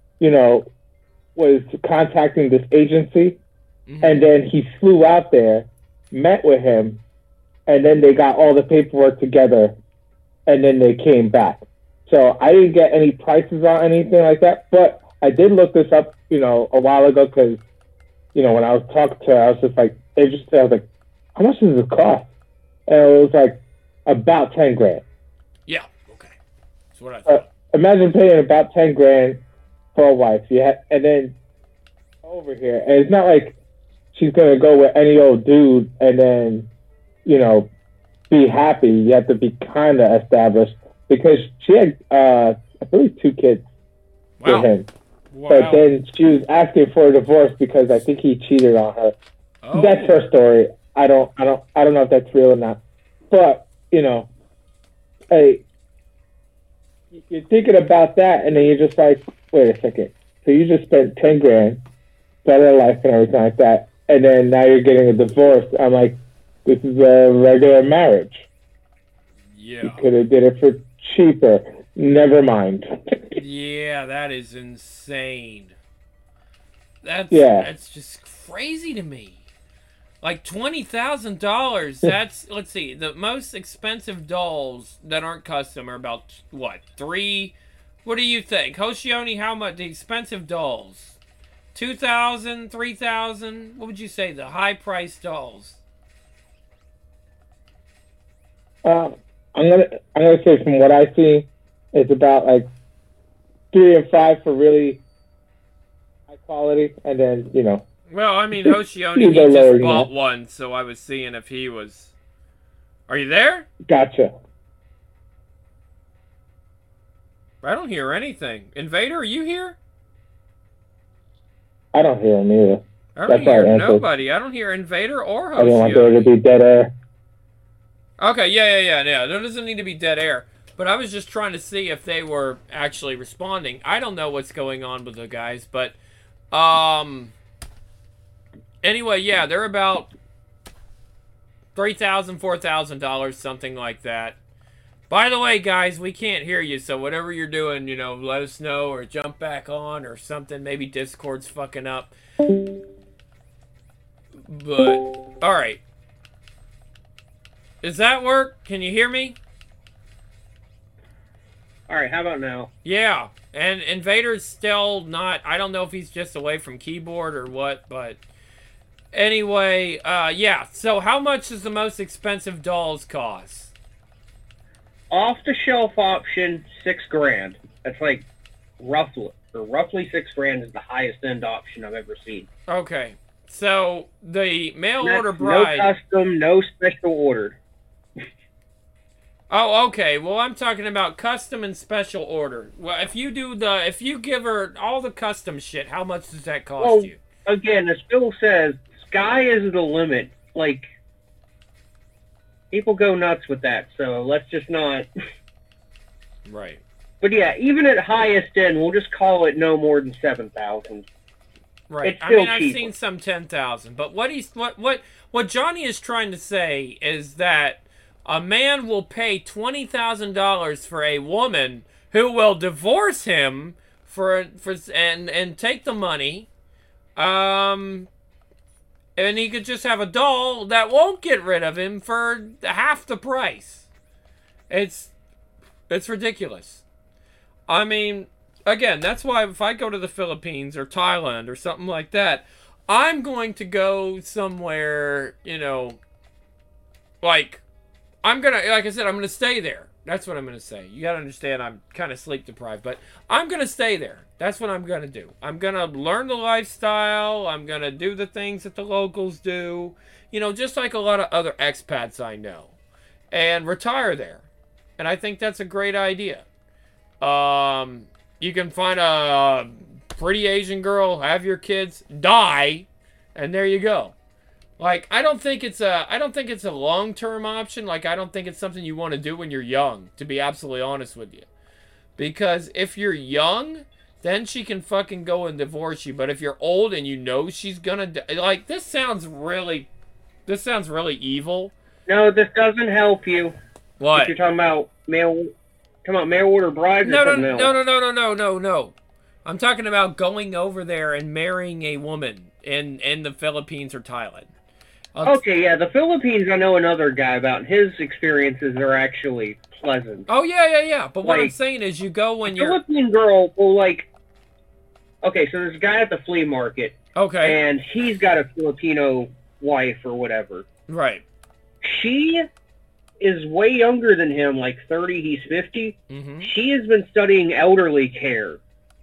was contacting this agency, and then he flew out there, met with him, and then they got all the paperwork together, and then they came back. So I didn't get any prices on anything like that, but I did look this up, a while ago, because, when I was talking to her, I was just like, interested. I was like, how much does this cost? And it was like about 10 grand. Yeah, okay. That's what I thought. Imagine paying about 10 grand for a wife. And then over here, and it's not like she's gonna go with any old dude and then, be happy. You have to be kind of established because she had, I believe, 2 kids with him. Wow. But then she was asking for a divorce because I think he cheated on her. Oh. That's her story. I don't know if that's real or not. But, hey, you're thinking about that, and then you're just like, wait a second. So you just spent 10 grand, better life and everything like that, and then now you're getting a divorce. I'm like, this is a regular marriage. Yeah. You could have did it for cheaper. Never mind. Yeah, that is insane. That's just crazy to me. Like $20,000. That's, let's see, the most expensive dolls that aren't custom are about what, 3? What do you think, Hoshioni? How much the expensive dolls? 2,000, 3,000. What would you say the high priced dolls? I'm gonna say from what I see, it's about like 3 and 5 for really high quality, and then Well, I mean, Hoshioni, he just bought one, so I was seeing if he was. Are you there? Gotcha. I don't hear anything. Invader, are you here? I don't hear him either. I don't hear nobody. I don't hear Invader or Hoshioni. I didn't want there to be dead air. Okay, yeah. There doesn't need to be dead air. But I was just trying to see if they were actually responding. I don't know what's going on with the guys, but anyway, yeah, they're about $3,000, $4,000, something like that. By the way, guys, we can't hear you, so whatever you're doing, let us know or jump back on or something. Maybe Discord's fucking up. But, alright. Does that work? Can you hear me? Alright, how about now? Yeah, and Invader's still not... I don't know if he's just away from keyboard or what, but... Anyway, yeah. So how much does the most expensive dolls cost? Off-the-shelf option, $6,000. That's like roughly $6,000 is the highest end option I've ever seen. Okay, so the mail That's order bride. No custom, no special order. Oh, okay. Well, I'm talking about custom and special order. Well, if you give her all the custom shit, how much does that cost you? Again, it still says sky is the limit. Like, people go nuts with that, so let's just not. Right. But yeah, even at highest end, we'll just call it no more than 7,000. Right. It's still I've cheaper. seen some 10,000, but what Johnny is trying to say is that a man will pay $20,000 for a woman who will divorce him and take the money, and he could just have a doll that won't get rid of him for half the price. It's ridiculous. I mean, again, that's why if I go to the Philippines or Thailand or something like that, I'm going to go somewhere, like I said, I'm gonna stay there. That's what I'm gonna say. You gotta understand, I'm kind of sleep deprived, but I'm gonna stay there. That's what I'm gonna do. I'm gonna learn the lifestyle. I'm gonna do the things that the locals do. Just like a lot of other expats I know, and retire there. And I think that's a great idea. You can find a pretty Asian girl, have your kids, die, and there you go. Like, I don't think it's a long-term option. Like, I don't think it's something you want to do when you're young, to be absolutely honest with you. Because if you're young, then she can fucking go and divorce you. But if you're old and she's gonna like, this sounds really evil. No, this doesn't help you. What? If you're talking about mail order brides or something else. No. I'm talking about going over there and marrying a woman in the Philippines or Thailand. Okay, yeah, the Philippines I know another guy about, and his experiences are actually pleasant. Oh, yeah. But what I'm saying is you go when you're... Philippine girl will, okay, so there's a guy at the flea market. Okay. And he's got a Filipino wife or whatever. Right. She is way younger than him, like 30, he's 50. Mm-hmm. She has been studying elderly care.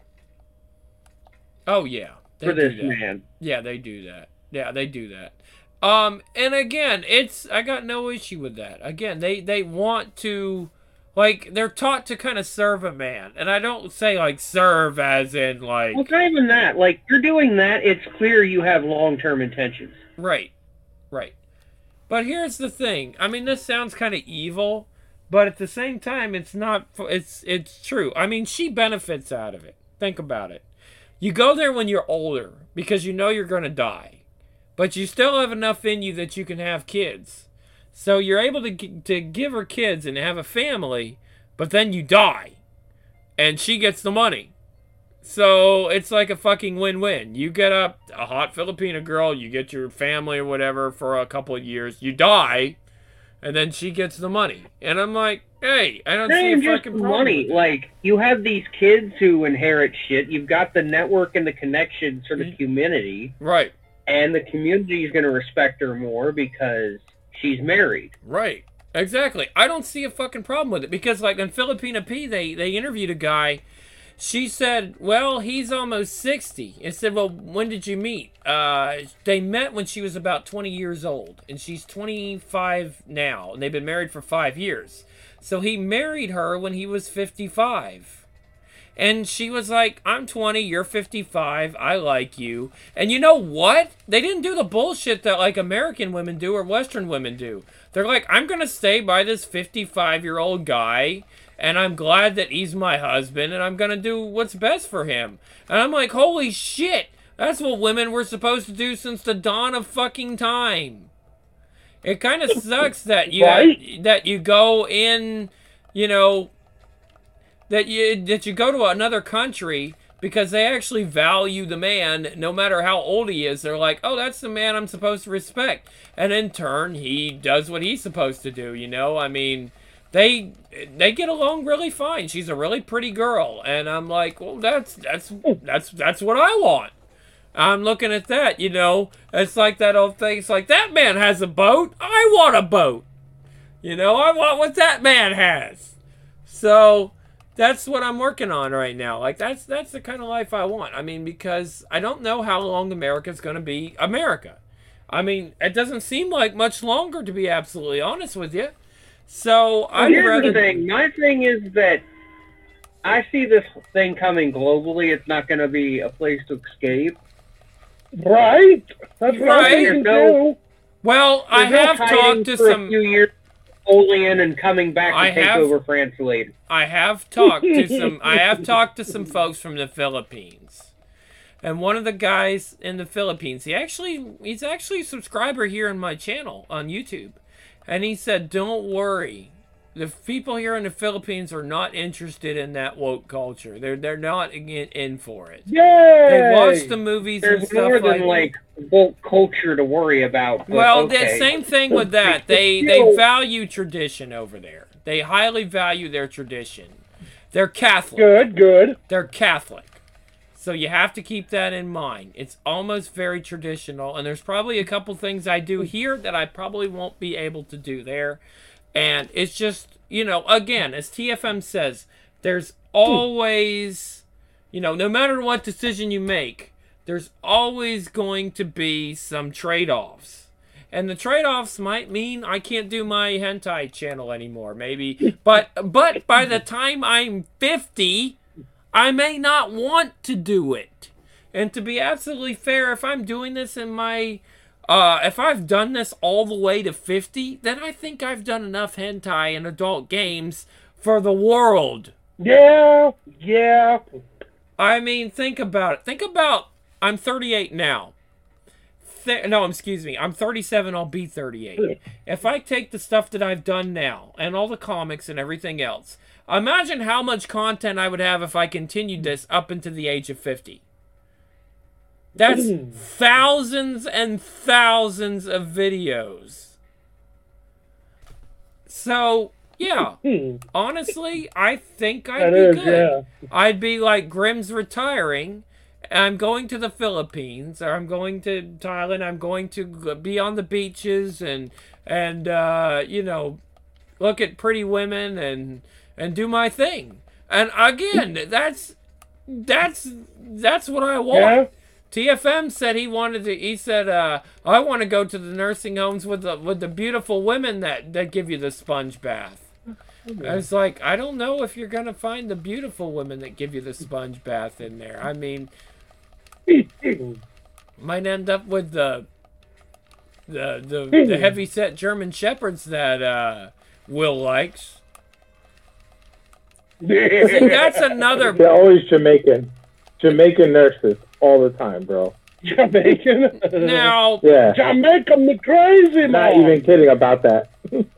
Oh, yeah. For this man. Yeah, they do that. And again, I got no issue with that. Again, they want to, they're taught to kind of serve a man. And I don't say, serve as in, Well, it's not even that. You're doing that, it's clear you have long-term intentions. Right. But here's the thing. I mean, this sounds kind of evil, but at the same time, it's not, it's true. I mean, she benefits out of it. Think about it. You go there when you're older because you know you're going to die. But you still have enough in you that you can have kids. So you're able to give her kids and have a family, but then you die. And she gets the money. So it's like a fucking win-win. You get a hot Filipina girl, you get your family or whatever for a couple of years, you die, and then she gets the money. And I'm like, hey, I don't see a fucking problem. Money. You have these kids who inherit shit. You've got the network and the connections for the community. Right. And the community is going to respect her more because she's married. Right. Exactly. I don't see a fucking problem with it. Because, in Filipina P, they interviewed a guy. She said, well, he's almost 60. And said, well, when did you meet? They met when she was about 20 years old. And she's 25 now. And they've been married for 5 years. So he married her when he was 55. And she was like, I'm 20, you're 55, I like you. And you know what? They didn't do the bullshit that American women do or Western women do. They're like, I'm going to stay by this 55-year-old guy, and I'm glad that he's my husband, and I'm going to do what's best for him. And I'm like, holy shit, that's what women were supposed to do since the dawn of fucking time. It kind of sucks that you Right? that you go in, you know, that you go to another country because they actually value the man no matter how old he is. They're like, "Oh, that's the man I'm supposed to respect." And in turn, he does what he's supposed to do, you know? I mean, they get along really fine. She's a really pretty girl, and I'm like, "Well, that's what I want." I'm looking at that, you know. It's like that old thing. It's like, that man has a boat. I want a boat. You know, I want what that man has. So that's what I'm working on right now. Like, that's the kind of life I want. I mean, because I don't know how long America's going to be America. I mean, it doesn't seem like much longer, to be absolutely honest with you. So I'd Here's rather... the thing. My thing is that I see this thing coming globally. It's not going to be a place to escape. Right? That's what Right. I'm thinking too. Well, I There's no have hiding talked to for some... a few years, Napoleon, and coming back to take over France later. I have talked to some folks from the Philippines. And one of the guys in the Philippines, he's actually a subscriber here in my channel on YouTube. And he said, "Don't worry. The people here in the Philippines are not interested in that woke culture. They're not in for it. Yay! They watch the movies and There's stuff more than like woke culture to worry about. But well, okay. the same thing with that. They value tradition over there. They highly value their tradition. They're Catholic. Good. They're Catholic. So you have to keep that in mind. It's almost very traditional, and there's probably a couple things I do here that I probably won't be able to do there. And it's just, you know, again, as TFM says, there's always, you know, no matter what decision you make, there's always going to be some trade-offs. And the trade-offs might mean I can't do my hentai channel anymore, maybe. But by the time I'm 50, I may not want to do it. And to be absolutely fair, if I'm doing this in my... if I've done this all the way to 50, then I think I've done enough hentai and adult games for the world. Yeah. I mean, think about it. Think about, I'm 38 now. No, excuse me. I'm 37, I'll be 38. If I take the stuff that I've done now, and all the comics and everything else, imagine how much content I would have if I continued this up into the age of 50. That's thousands and thousands of videos. So, yeah. Honestly, I think I'd be good. Yeah. I'd be like Grimm's retiring. I'm going to the Philippines, or I'm going to Thailand. I'm going to be on the beaches and you know, look at pretty women and do my thing. And again, that's what I want. Yeah. TFM said he said, I want to go to the nursing homes with the beautiful women that give you the sponge bath. I was like, I don't know if you're going to find the beautiful women that give you the sponge bath in there. I mean, might end up with the heavy-set German Shepherds that Will likes. See, that's another... They're always Jamaican nurses. All the time, bro. Jamaican? Now, yeah. Jamaica me crazy, man. Not even kidding about that.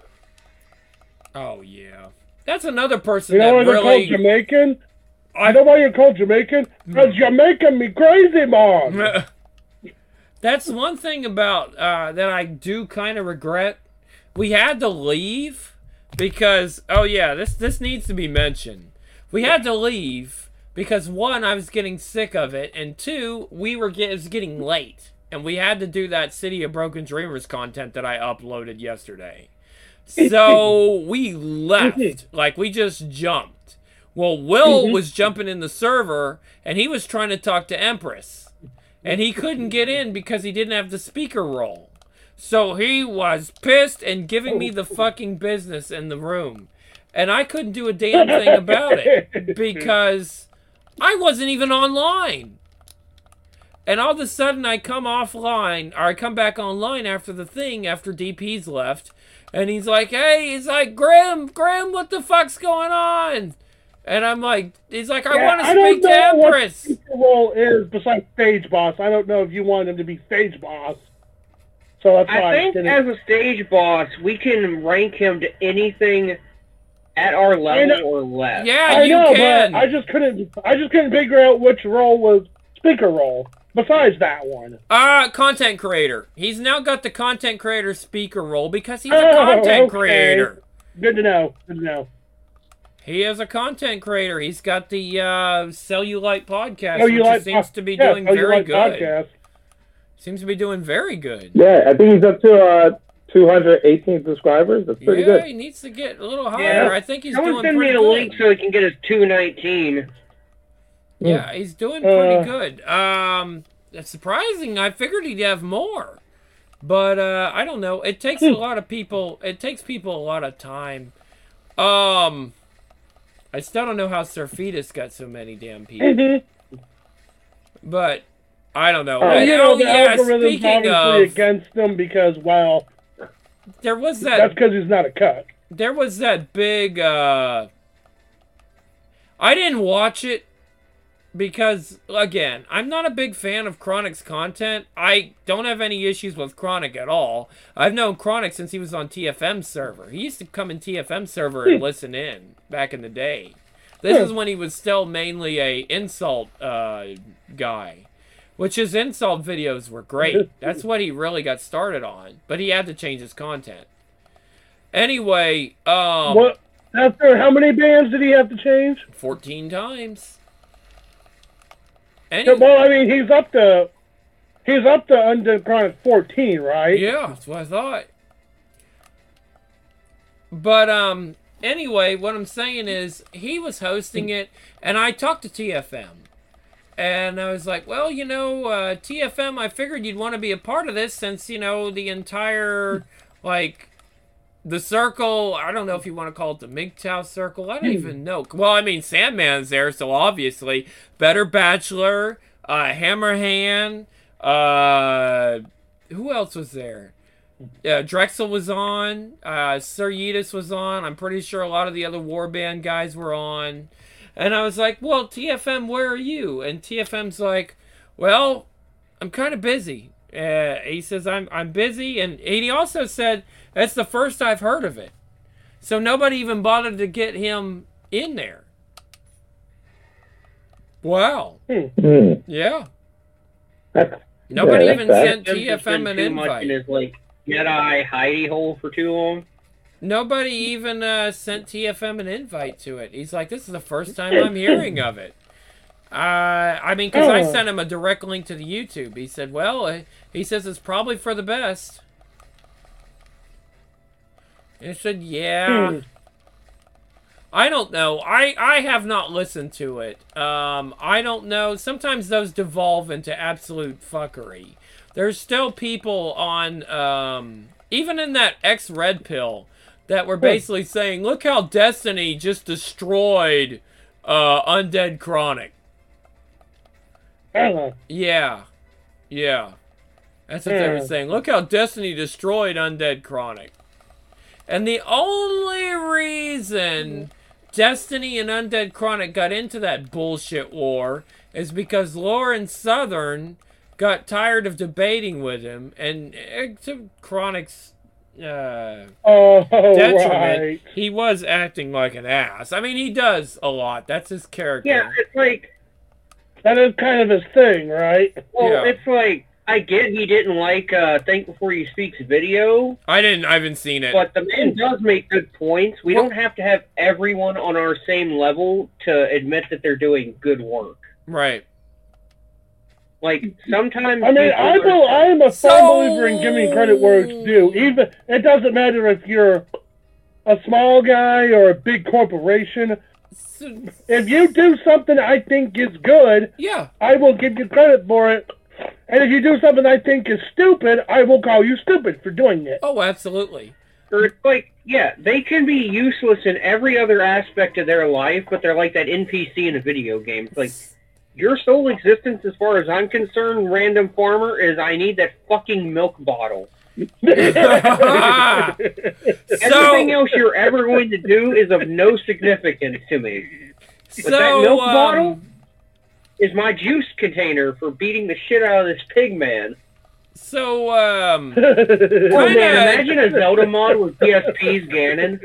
Oh, yeah. That's another person you know that why really... they're called Jamaican? I know why you're called Jamaican? Because Jamaica me crazy, man. That's one thing about that I do kind of regret. We had to leave because... Oh, yeah, this needs to be mentioned. We had to leave... Because, one, I was getting sick of it, and two, it was getting late. And we had to do that City of Broken Dreamers content that I uploaded yesterday. So, we left. Like, we just jumped. Well, Will was jumping in the server, and he was trying to talk to Empress. And he couldn't get in because he didn't have the speaker role. So, he was pissed and giving me the fucking business in the room. And I couldn't do a damn thing about it. Because... I wasn't even online. And all of a sudden I come offline, or I come back online after the thing, after DP's left. And he's like, hey, he's like, Grim, what the fuck's going on? And I'm like, he's like, I want to speak to Empress. What the role is besides stage boss. I don't know if you want him to be stage boss. So that's why I think as a stage boss, we can rank him to anything at our level or less. Yeah, I you know, can. but I just couldn't figure out which role was speaker role besides that one. Content creator. He's now got the content creator speaker role because he's a content creator. Good to know. Good to know. He is a content creator. He's got the Cellulite podcast, Cellulite which seems to be doing very good. Podcast. Seems to be doing very good. Yeah, I think he's up to 218 subscribers. That's pretty good. Yeah, he needs to get a little higher. Yeah. I think he's Someone doing send pretty me a good. link so he can get his 219. Yeah, he's doing pretty good. It's surprising. I figured he'd have more. But I don't know. It takes a lot of people. It takes people a lot of time. I still don't know how Surfetus got so many damn people. But I don't know. The algorithm's speaking obviously of, against him because, well, there was that's that. because he's not a cut. There was that big. I didn't watch it because, again, I'm not a big fan of Chronic's content. I don't have any issues with Chronic at all. I've known Chronic since he was on TFM server. He used to come in TFM server and listen in back in the day. This is when he was still mainly a insult guy, which his insult videos were great. That's what he really got started on, but he had to change his content. Anyway, What? After how many bands did he have to change? 14 times. Well, I mean, he's up to Undead Chronic 14, right? Yeah, that's what I thought. But anyway, what I'm saying is he was hosting it, and I talked to TFM. And I was like, well, TFM, I figured you'd want to be a part of this since, the entire, the circle, I don't know if you want to call it the MGTOW circle. I don't even know. Well, I mean, Sandman's there, so obviously. Better Bachelor, Hammerhand, who else was there? Drexel was on, Sir Yeetus was on. I'm pretty sure a lot of the other Warband guys were on. And I was like, well, TFM, where are you? And TFM's like, well, I'm kind of busy. He says, I'm busy. And he also said, that's the first I've heard of it. So nobody even bothered to get him in there. Wow. Yeah. Nobody even sent TFM an invite. In his, Jedi hidey hole for too long. Nobody even sent TFM an invite to it. He's like, this is the first time I'm hearing of it. I mean, because I sent him a direct link to the YouTube. He said, well, he says it's probably for the best. And I said, yeah. I don't know. I have not listened to it. I don't know. Sometimes those devolve into absolute fuckery. There's still people on, even in that X-Red Pill, that were basically saying, look how Destiny just destroyed Undead Chronic. Yeah. That's what they were saying. Look how Destiny destroyed Undead Chronic. And the only reason Destiny and Undead Chronic got into that bullshit war is because Lauren Southern got tired of debating with him, and to Chronic's detriment, right. he was acting like an ass. I mean, he does a lot. That's his character. Yeah, it's like... That is kind of his thing, right? Well, Yeah. it's like, I get he didn't like Think Before You Speak's video. I haven't seen it. But the man does make good points. We don't have to have everyone on our same level to admit that they're doing good work. Right. Like, sometimes... I mean, I am a firm believer in giving credit where it's due. Even it doesn't matter if you're a small guy or a big corporation. If you do something I think is good, Yeah. I will give you credit for it. And if you do something I think is stupid, I will call you stupid for doing it. Oh, absolutely. Or it's like, yeah, they can be useless in every other aspect of their life, but they're like that NPC in a video game. It's like, your sole existence, as far as I'm concerned, random farmer, is I need that fucking milk bottle. Everything else you're ever going to do is of no significance to me. But that milk bottle is my juice container for beating the shit out of this pig man. So, Oh kinda- man, imagine a Zelda mod with PSP's Ganon.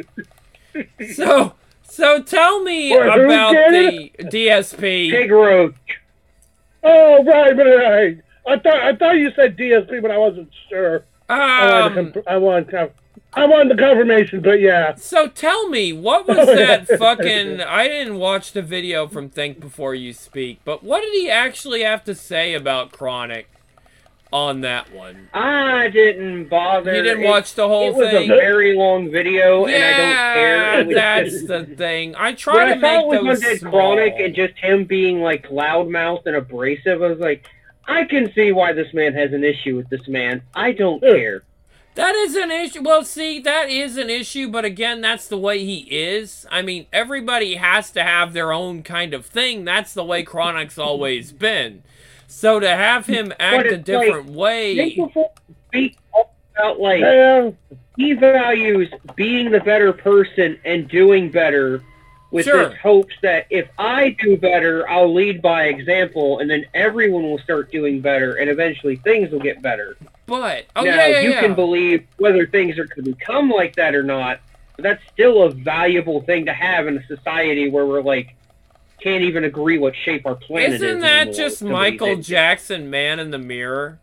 So tell me Wait, who's about Ganon? the DSP. Big Roach. Oh, right. I thought you said DSP, but I wasn't sure. I wanted the confirmation, but yeah. So tell me, what was that fucking... I didn't watch the video from Think Before You Speak, but what did he actually have to say about Chronic on that one? I didn't bother. You didn't watch the whole It was thing? a very long video, and I don't care. Yeah, It was that's just- the thing. I When try I to saw make it was those on Dead small. Chronic and just him being like loudmouth and abrasive, I was like, I can see why this man has an issue with this man. I don't care. That is an issue. Well, see, that is an issue, but again, that's the way he is. I mean, everybody has to have their own kind of thing. That's the way Chronic's always been. So to have him act a it's different Think way... Before You Speak about like Yeah. he values being the better person and doing better with Sure. this hopes that if I do better, I'll lead by example, and then everyone will start doing better, and eventually things will get better. But, oh now, yeah, you yeah. can believe whether things are going to become like that or not, but that's still a valuable thing to have in a society where we're like, can't even agree what shape our planet is. Isn't that anymore. just Somebody Michael thinks. Jackson, Man in the Mirror?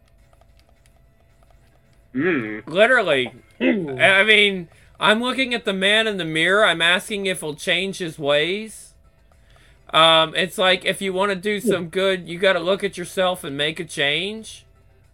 Mm. Literally. I mean, I'm looking at the man in the mirror. I'm asking if he'll change his ways. It's like, if you want to do some good, you got to look at yourself and make a change.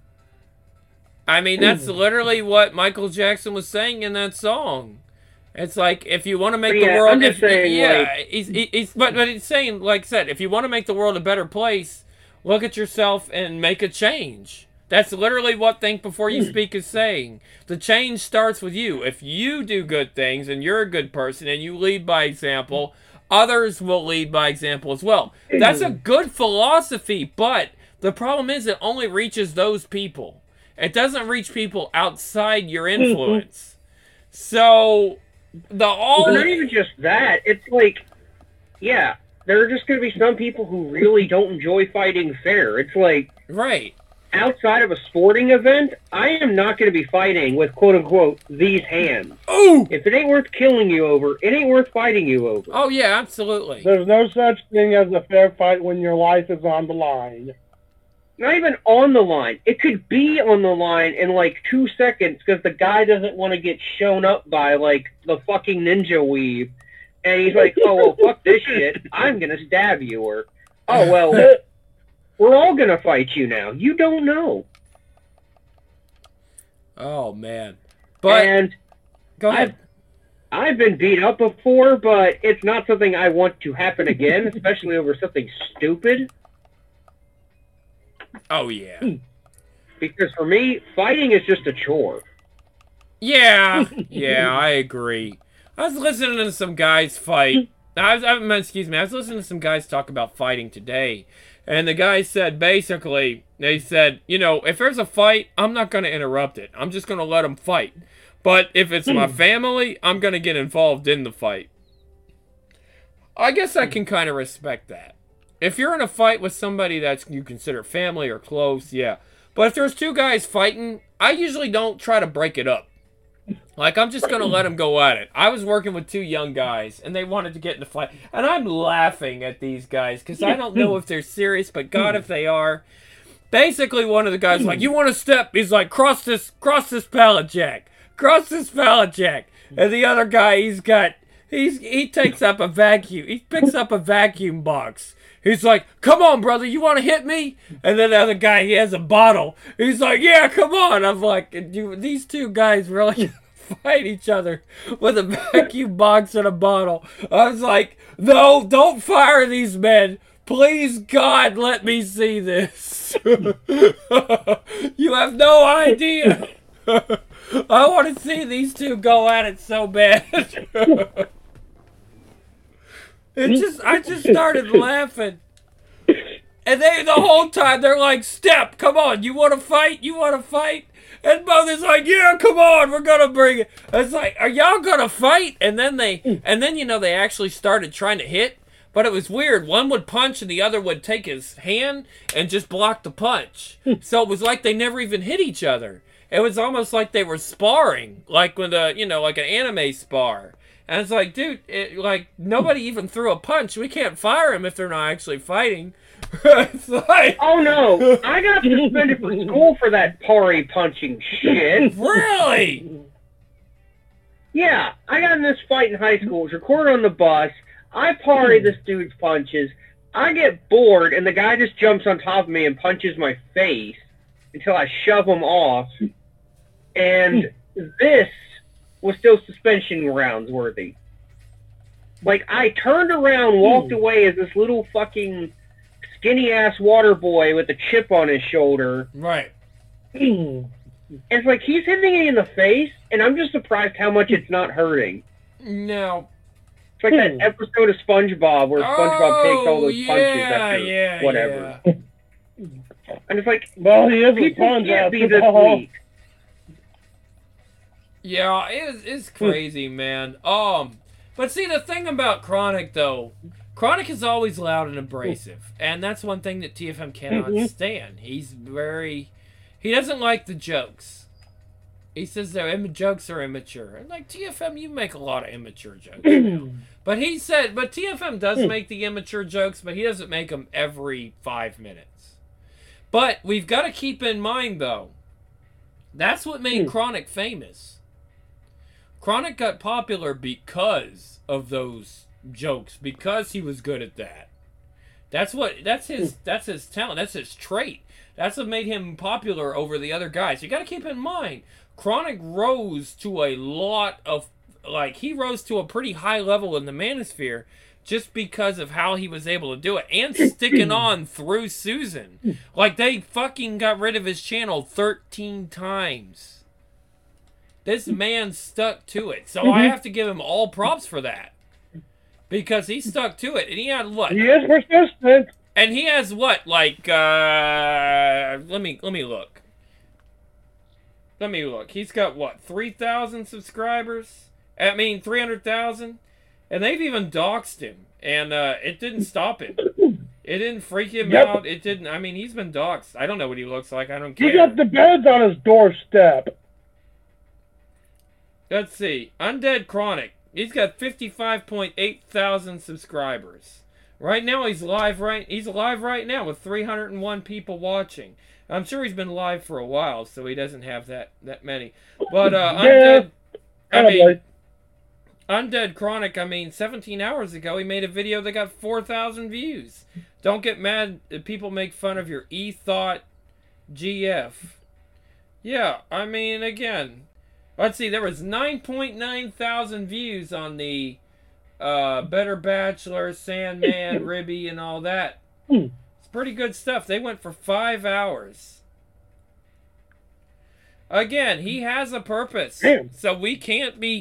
I mean, that's literally what Michael Jackson was saying in that song. It's like, if you want to make the Yeah, world... I'm just saying, but he's saying, like I said, if you want to make the world a better place, look at yourself and make a change. That's literally what Think Before You Speak is saying. The change starts with you. If you do good things and you're a good person and you lead by example, others will lead by example as well. That's a good philosophy, but the problem is it only reaches those people. It doesn't reach people outside your influence. So, But not even just that. It's like, yeah, there are just going to be some people who really don't enjoy fighting fair. It's like, right. outside of a sporting event, I am not going to be fighting with quote-unquote these hands. Ooh! If it ain't worth killing you over, it ain't worth fighting you over. Oh, yeah, absolutely. There's no such thing as a fair fight when your life is on the line. Not even on the line. It could be on the line in like 2 seconds because the guy doesn't want to get shown up by like the fucking ninja weave. And he's like, oh, well, fuck this shit. I'm going to stab you. Or, oh, well, we're all going to fight you now. You don't know. Oh, man. But, And go ahead. I've been beat up before, but it's not something I want to happen again, especially over something stupid. Oh, yeah. Because for me, fighting is just a chore. Yeah, I agree. I was listening to some guys fight. I was listening to some guys talk about fighting today. And the guy said, basically, they said, you know, if there's a fight, I'm not going to interrupt it. I'm just going to let them fight. But if it's my family, I'm going to get involved in the fight. I guess I can kind of respect that. If you're in a fight with somebody that you consider family or close, yeah. But if there's two guys fighting, I usually don't try to break it up. Like, I'm just going to let them go at it. I was working with two young guys, and they wanted to get in a fight. And I'm laughing at these guys, because I don't know if they're serious, but God, if they are. Basically, one of the guys was like, you want to step? He's like, cross this pallet jack. Cross this pallet jack. And the other guy, he takes up a vacuum. He picks up a vacuum box. He's like, come on, brother, you want to hit me? And then the other guy, he has a bottle. He's like, yeah, come on. I'm like, these two guys really fight each other with a vacuum box and a bottle. I was like, no, don't fire these men. Please, God, let me see this. You have no idea. I want to see these two go at it so bad. I just started laughing. And they, the whole time, they're like, Step, come on, you want to fight? You want to fight? And Mother's like, yeah, come on, we're going to bring it. It's like, are y'all going to fight? And then they actually started trying to hit. But it was weird. One would punch and the other would take his hand and just block the punch. So it was like they never even hit each other. It was almost like they were sparring, like with like an anime spar. And it's like, dude, like nobody even threw a punch. We can't fire him if they're not actually fighting. It's like, oh no, I got suspended from school for that parry punching shit. Really? Yeah, I got in this fight in high school. It was recorded on the bus. I parry this dude's punches. I get bored, and the guy just jumps on top of me and punches my face until I shove him off. And this was still suspension rounds worthy. Like, I turned around, walked away as this little fucking skinny-ass water boy with a chip on his shoulder. Right. It's like, he's hitting me in the face, and I'm just surprised how much it's not hurting. No. It's like that episode of SpongeBob where SpongeBob takes all those punches after whatever. Yeah. And it's like, Well, he is a people sponge can't be after this all. weak. Yeah, it's crazy, man. But see, the thing about Chronic, though, Chronic is always loud and abrasive, and that's one thing that TFM cannot stand. He doesn't like the jokes. He says jokes are immature. And like, TFM, you make a lot of immature jokes. But TFM does make the immature jokes, but he doesn't make them every 5 minutes. But we've got to keep in mind, though, that's what made Chronic famous. Chronic got popular because of those jokes, because he was good at that. That's his talent. That's his trait. That's what made him popular over the other guys. You got to keep in mind, Chronic rose to a lot of, he rose to a pretty high level in the manosphere just because of how he was able to do it and sticking on through Susan. Like, they fucking got rid of his channel 13 times. This man stuck to it. So I have to give him all props for that. Because he stuck to it. And he had what? He is persistent. And he has what? Like, let me look. Let me look. He's got what? 3,000 subscribers? 300,000? And they've even doxed him. And it didn't stop him. It didn't freak him out. It didn't. He's been doxed. I don't know what he looks like. I don't care. He got the beds on his doorstep. Let's see. Undead Chronic. He's got 55.8 thousand subscribers. Right now he's live right now with 301 people watching. I'm sure he's been live for a while, so he doesn't have that many. But Undead Chronic, 17 hours ago he made a video that got 4,000 views. Don't get mad if people make fun of your e-thought GF. Yeah, again, let's see, there was 9.9 thousand views on the Better Bachelor, Sandman, Ribby, and all that. It's pretty good stuff. They went for 5 hours. Again, he has a purpose. So we can't be...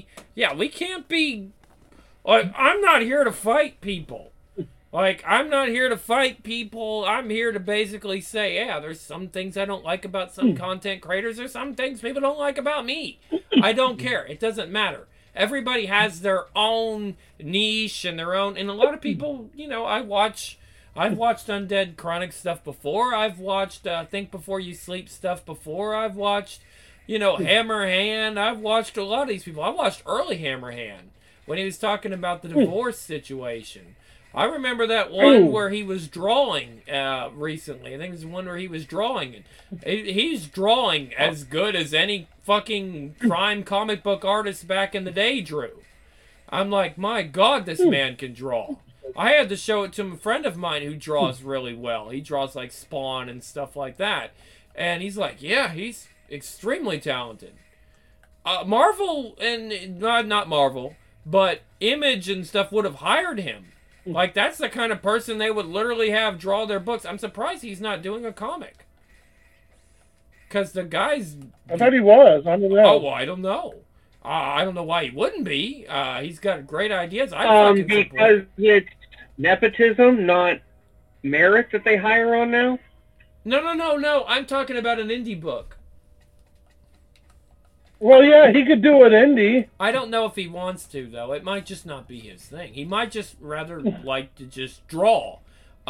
Like, I'm not here to fight people. I'm here to basically say, yeah, there's some things I don't like about some content creators. There's some things people don't like about me. I don't care. It doesn't matter. Everybody has their own niche and their own... And a lot of people, I've watched Undead Chronic stuff before. I've watched Think Before You Sleep stuff before. I've watched, Hammerhand. I've watched a lot of these people. I watched early Hammerhand when he was talking about the divorce situation. I remember that one where he was drawing recently. I think it was one where he was drawing. He's drawing as good as any fucking prime comic book artist back in the day drew. I'm like, my God, this man can draw. I had to show it to a friend of mine who draws really well. He draws like Spawn and stuff like that. And he's like, yeah, he's extremely talented. Marvel, and not Marvel, but Image and stuff would have hired him. Like, that's the kind of person they would literally have draw their books. I'm surprised he's not doing a comic. Because the guy's... I thought he was. I don't know. Oh, well, I don't know. I don't know why he wouldn't be. He's got great ideas. Because it's nepotism, not merit that they hire on now? No. I'm talking about an indie book. Well, yeah, he could do it indie. I don't know if he wants to, though. It might just not be his thing. He might just rather like to just draw.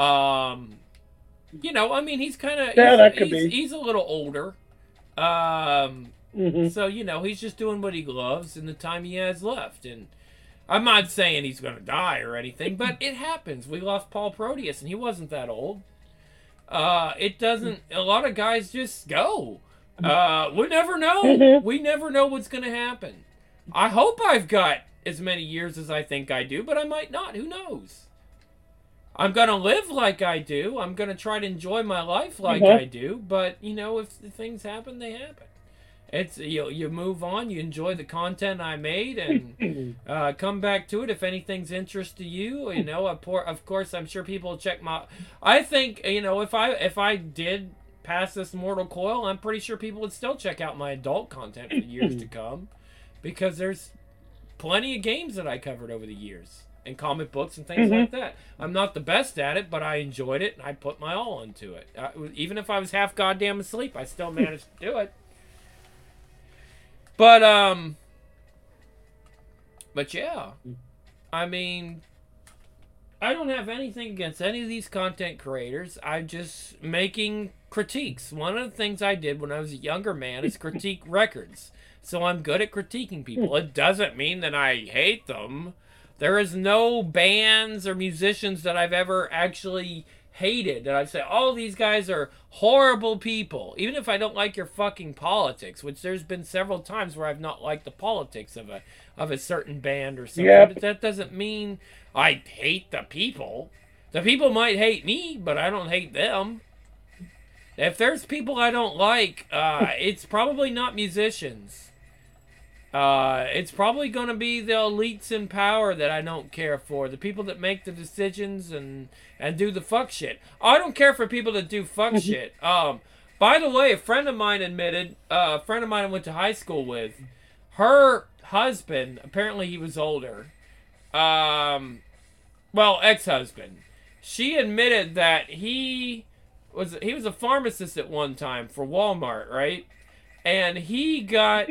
You know, I mean, he's kind of... Yeah, that could be. He's a little older. So, you know, he's just doing what he loves in the time he has left. And I'm not saying he's going to die or anything, but it happens. We lost Paul Proteus, and he wasn't that old. It doesn't... A lot of guys just go. We never know. We never know what's going to happen. I hope I've got as many years as I think I do, but I might not. Who knows? I'm going to live like I do. I'm going to try to enjoy my life like I do. But, you know, if things happen, they happen. It's you move on. You enjoy the content I made and come back to it if anything's interest to you. You know, of course, I'm sure people will check my... I think, you know, if I did past this Mortal Coil, I'm pretty sure people would still check out my adult content for years to come, because there's plenty of games that I covered over the years and comic books and things like that. I'm not the best at it, but I enjoyed it and I put my all into it. Even if I was half goddamn asleep, I still managed to do it. But yeah, I mean, I don't have anything against any of these content creators. I'm just making critiques. One of the things I did when I was a younger man is critique records. So I'm good at critiquing people. It doesn't mean that I hate them. There is no bands or musicians that I've ever actually hated that I'd say, oh, these guys are horrible people. Even if I don't like your fucking politics, which there's been several times where I've not liked the politics of a certain band or something. Yep. But that doesn't mean I hate the people. The people might hate me, but I don't hate them. If there's people I don't like, it's probably not musicians. It's probably going to be the elites in power that I don't care for. The people that make the decisions and do the fuck shit. I don't care for people that do fuck shit. By the way, a friend of mine admitted, a friend of mine I went to high school with, her husband, apparently he was older, well, ex-husband, she admitted that he was a pharmacist at one time for Walmart, right? And he got...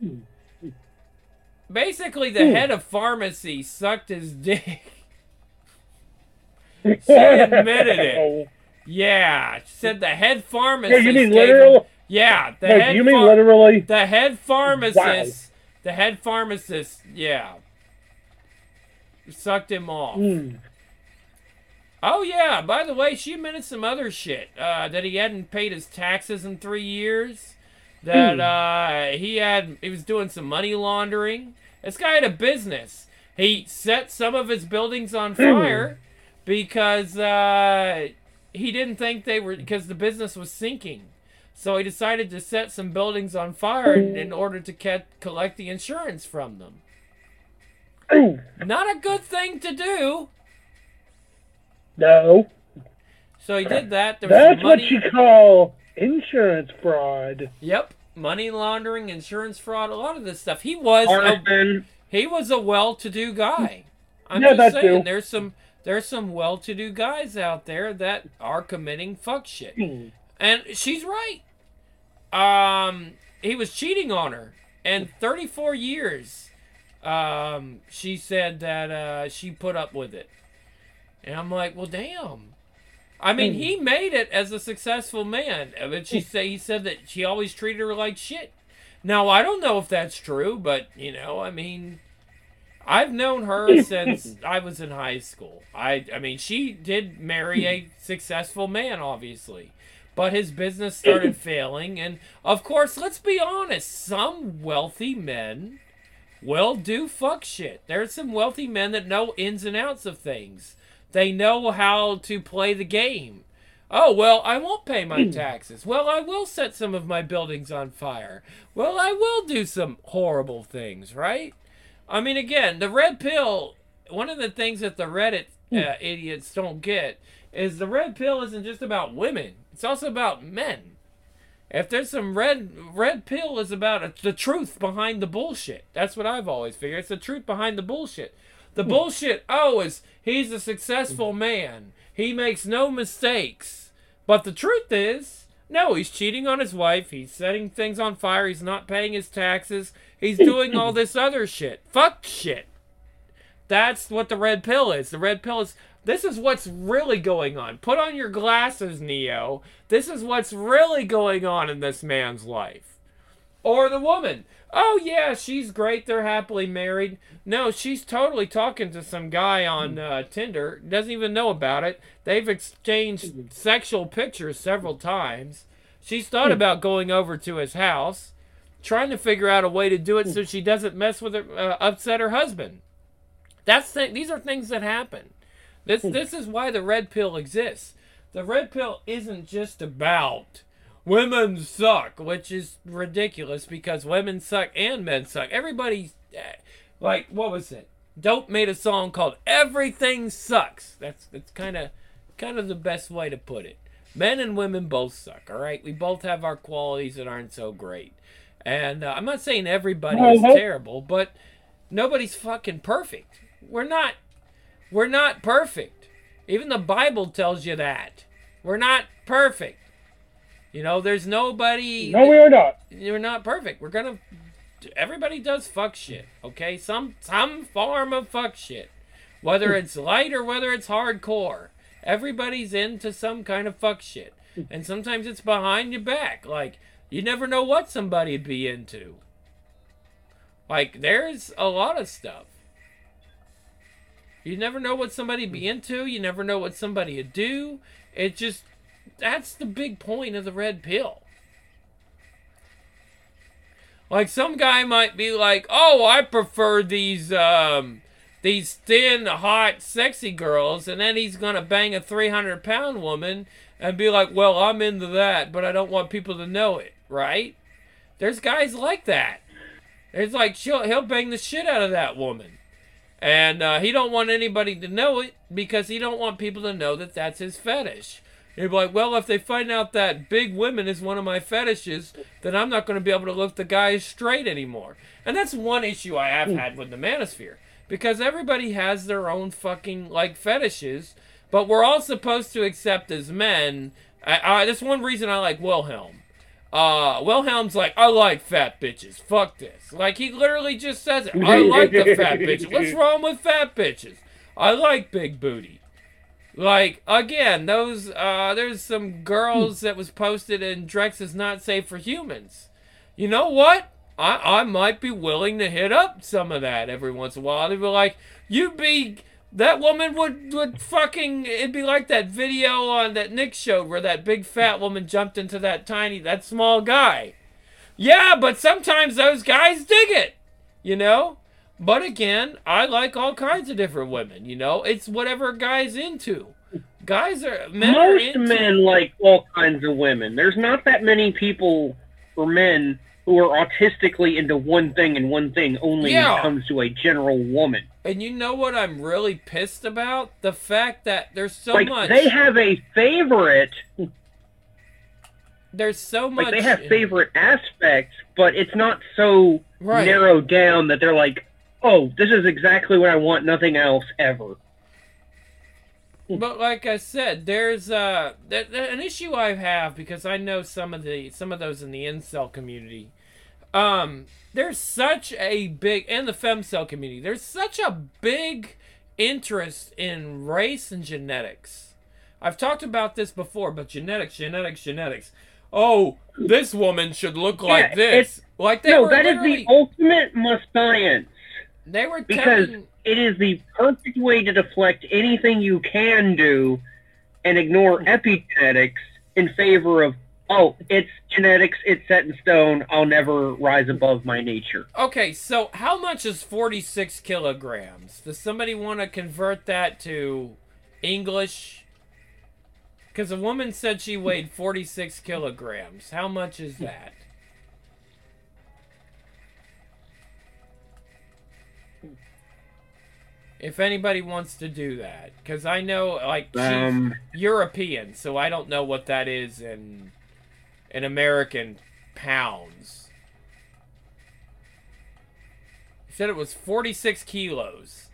Basically, the head of pharmacy sucked his dick. She admitted it. Yeah, she said the head pharmacist. Yeah, you mean literal? Yeah, You mean literally? The head pharmacist. Wow. The head pharmacist. Yeah, sucked him off. Oh yeah. By the way, she admitted some other shit. That he hadn't paid his taxes in 3 years. That he was doing some money laundering. This guy had a business. He set some of his buildings on fire because he didn't think because the business was sinking. So he decided to set some buildings on fire in order to collect the insurance from them. Not a good thing to do. No. So he did that. That's what you call insurance fraud. Yep. Money laundering, insurance fraud, a lot of this stuff. He was a well-to-do guy. I'm just saying, there's some well-to-do guys out there that are committing fuck shit. And she's right. He was cheating on her. And 34 years, she said that she put up with it. And I'm like, well, damn. I mean, he made it as a successful man. But he said that she always treated her like shit. Now, I don't know if that's true, but, you know, I mean, I've known her since I was in high school. I mean, she did marry a successful man, obviously. But his business started failing. And, of course, let's be honest. Some wealthy men will do fuck shit. There's some wealthy men that know ins and outs of things. They know how to play the game. Oh, well, I won't pay my taxes. Well, I will set some of my buildings on fire. Well, I will do some horrible things, right? I mean, again, the red pill, one of the things that the Reddit idiots don't get is the red pill isn't just about women. It's also about men. If there's some red pill is about the truth behind the bullshit. That's what I've always figured. It's the truth behind the bullshit. The bullshit, is he's a successful man. He makes no mistakes. But the truth is, No, he's cheating on his wife. He's setting things on fire. He's not paying his taxes. He's doing all this other shit. Fuck shit. That's what the red pill is. The red pill is, this is what's really going on. Put on your glasses, Neo. This is what's really going on in this man's life. Or the woman. Oh, yeah, she's great. They're happily married. No, she's totally talking to some guy on Tinder. Doesn't even know about it. They've exchanged sexual pictures several times. She's thought about going over to his house, trying to figure out a way to do it so she doesn't mess with her, upset her husband. These are things that happen. This is why the red pill exists. The red pill isn't just about women suck, which is ridiculous because women suck and men suck. Everybody, like, what was it? Dope made a song called "Everything Sucks." That's kind of the best way to put it. Men and women both suck. All right, we both have our qualities that aren't so great, and I'm not saying everybody is terrible, but nobody's fucking perfect. We're not perfect. Even the Bible tells you that. We're not perfect. You know, there's nobody... No, we are not. You're not perfect. Everybody does fuck shit, okay? Some form of fuck shit. Whether it's light or whether it's hardcore. Everybody's into some kind of fuck shit. And sometimes it's behind your back. Like, you never know what somebody'd be into. Like, there's a lot of stuff. You never know what somebody'd be into. You never know what somebody would do. It just... That's the big point of the red pill. Like, some guy might be like, oh, I prefer these thin, hot, sexy girls, and then he's gonna bang a 300-pound woman and be like, well, I'm into that, but I don't want people to know it, right? There's guys like that. There's like, he'll bang the shit out of that woman. And he don't want anybody to know it because he don't want people to know that that's his fetish. He'd be like, well, if they find out that big women is one of my fetishes, then I'm not going to be able to look the guys straight anymore. And that's one issue I have had with the manosphere. Because everybody has their own fucking, like, fetishes, but we're all supposed to accept as men. That's one reason I like Wilhelm. Wilhelm's like, I like fat bitches. Fuck this. Like, he literally just says it. I like the fat bitches. What's wrong with fat bitches? I like big booty. Like, again, there's some girls that was posted in Drex is not safe for humans. You know what? I might be willing to hit up some of that every once in a while. They'd be like, that woman would fucking, it'd be like that video on that Nick showed where that big fat woman jumped into that small guy. Yeah, but sometimes those guys dig it, you know? But again, I like all kinds of different women, you know? It's whatever a guy's into. Most men like all kinds of women. There's not that many people for men who are autistically into one thing and one thing only when it comes to a general woman. And you know what I'm really pissed about? The fact that there's so much... They have a favorite... There's so much... They have favorite aspects, but it's not so narrowed down that they're like, oh, this is exactly what I want, nothing else ever. But like I said, there's an issue I have because I know some of those in the incel community. There's such a big, and the femcel community, there's such a big interest in race and genetics. I've talked about this before, but genetics. Oh, this woman should look like this. Like that is the ultimate science. They were because it is the perfect way to deflect anything you can do and ignore epigenetics in favor of, oh, it's genetics, it's set in stone, I'll never rise above my nature. Okay, so how much is 46 kilograms? Does somebody want to convert that to English? Because a woman said she weighed 46 kilograms. How much is that? If anybody wants to do that. Because I know, like, she's European, so I don't know what that is in American pounds. He said it was 46 kilos.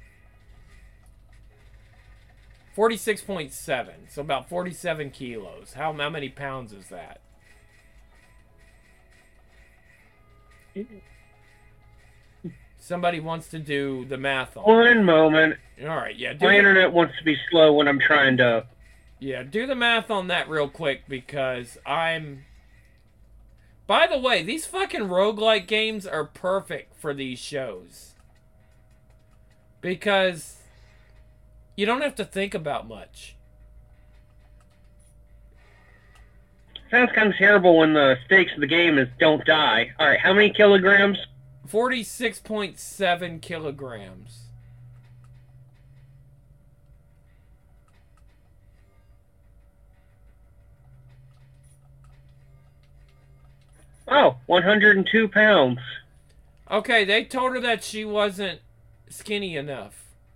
46.7. So about 47 kilos. How many pounds is that? Somebody wants to do the math on. One moment. All right, yeah. My internet wants to be slow when I'm trying to. Yeah, do the math on that real quick because I'm. By the way, these fucking roguelike games are perfect for these shows. Because you don't have to think about much. Sounds kind of terrible when the stakes of the game is don't die. All right, how many kilograms? 46.7 kilograms. Oh, 102 pounds. Okay, they told her that she wasn't skinny enough.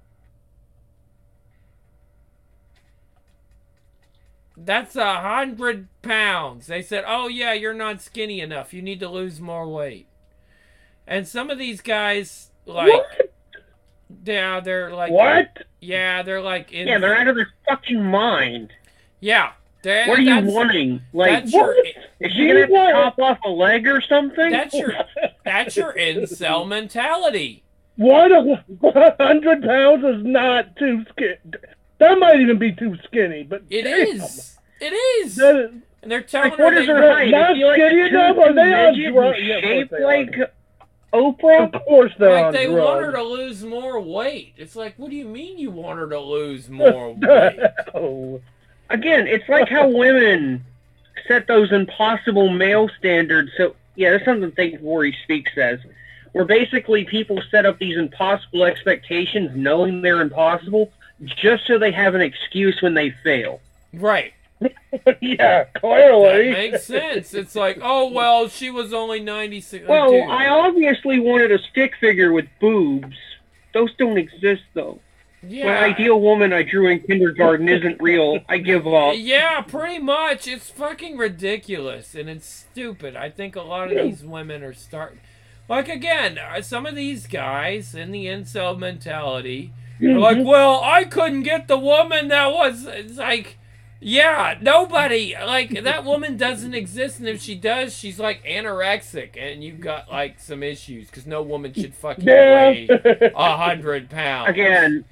That's 100 pounds. They said, oh yeah, you're not skinny enough. You need to lose more weight. And some of these guys, like... What? Yeah, they're like... What? Yeah, they're like... Yeah, they're out of their fucking mind. Yeah. What are you wanting? Like, that's your, is she gonna have to chop off a leg or something? That's your incel mentality. 100 pounds is not too skinny. That might even be too skinny, but it is. It is. That is. And they're telling like, what her is her height? Not Is she like skinny enough? Are they on drugs? shaped like Oprah? Of course they're like on they drugs. want her to lose more weight. It's like, what do you mean you want her to lose more weight? Oh. Again, it's like how women set those impossible male standards. So, yeah, that's something Think Before You Speak says. Where basically people set up these impossible expectations knowing they're impossible just so they have an excuse when they fail. Right. Yeah, clearly. That makes sense. It's like, oh, well, she was only 96. Well, Dude. I obviously wanted a stick figure with boobs. Those don't exist, though. Yeah. My ideal woman I drew in kindergarten isn't real. I give up. Yeah, pretty much. It's fucking ridiculous, and it's stupid. I think a lot of these women are starting... Like, again, some of these guys in the incel mentality are like, well, I couldn't get the woman that was... It's like, yeah, nobody... Like, that woman doesn't exist, and if she does, she's, like, anorexic, and you've got, like, some issues, because no woman should fucking weigh 100 pounds. Again...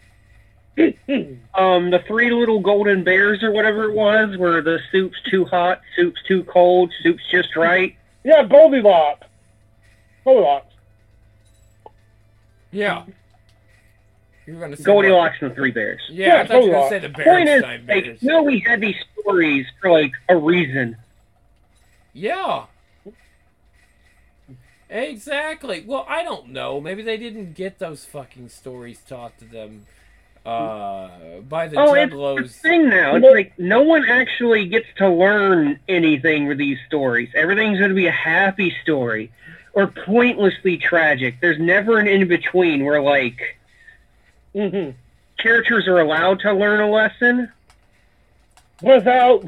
the Three Little Golden Bears or whatever it was, where the soup's too hot, soup's too cold, soup's just right. Yeah, Goldilocks. Goldilocks. Yeah. You were gonna say Goldilocks and the Three Bears. Yeah, I thought you were gonna say the Point is, Berenstain like, Bears. we had these stories for like a reason. Yeah. Exactly. Well, I don't know. Maybe they didn't get those fucking stories taught to them by the juggalos. It's the thing now. It's like no one actually gets to learn anything with these stories. Everything's going to be a happy story or pointlessly tragic. There's never an in-between where, like, characters are allowed to learn a lesson. Without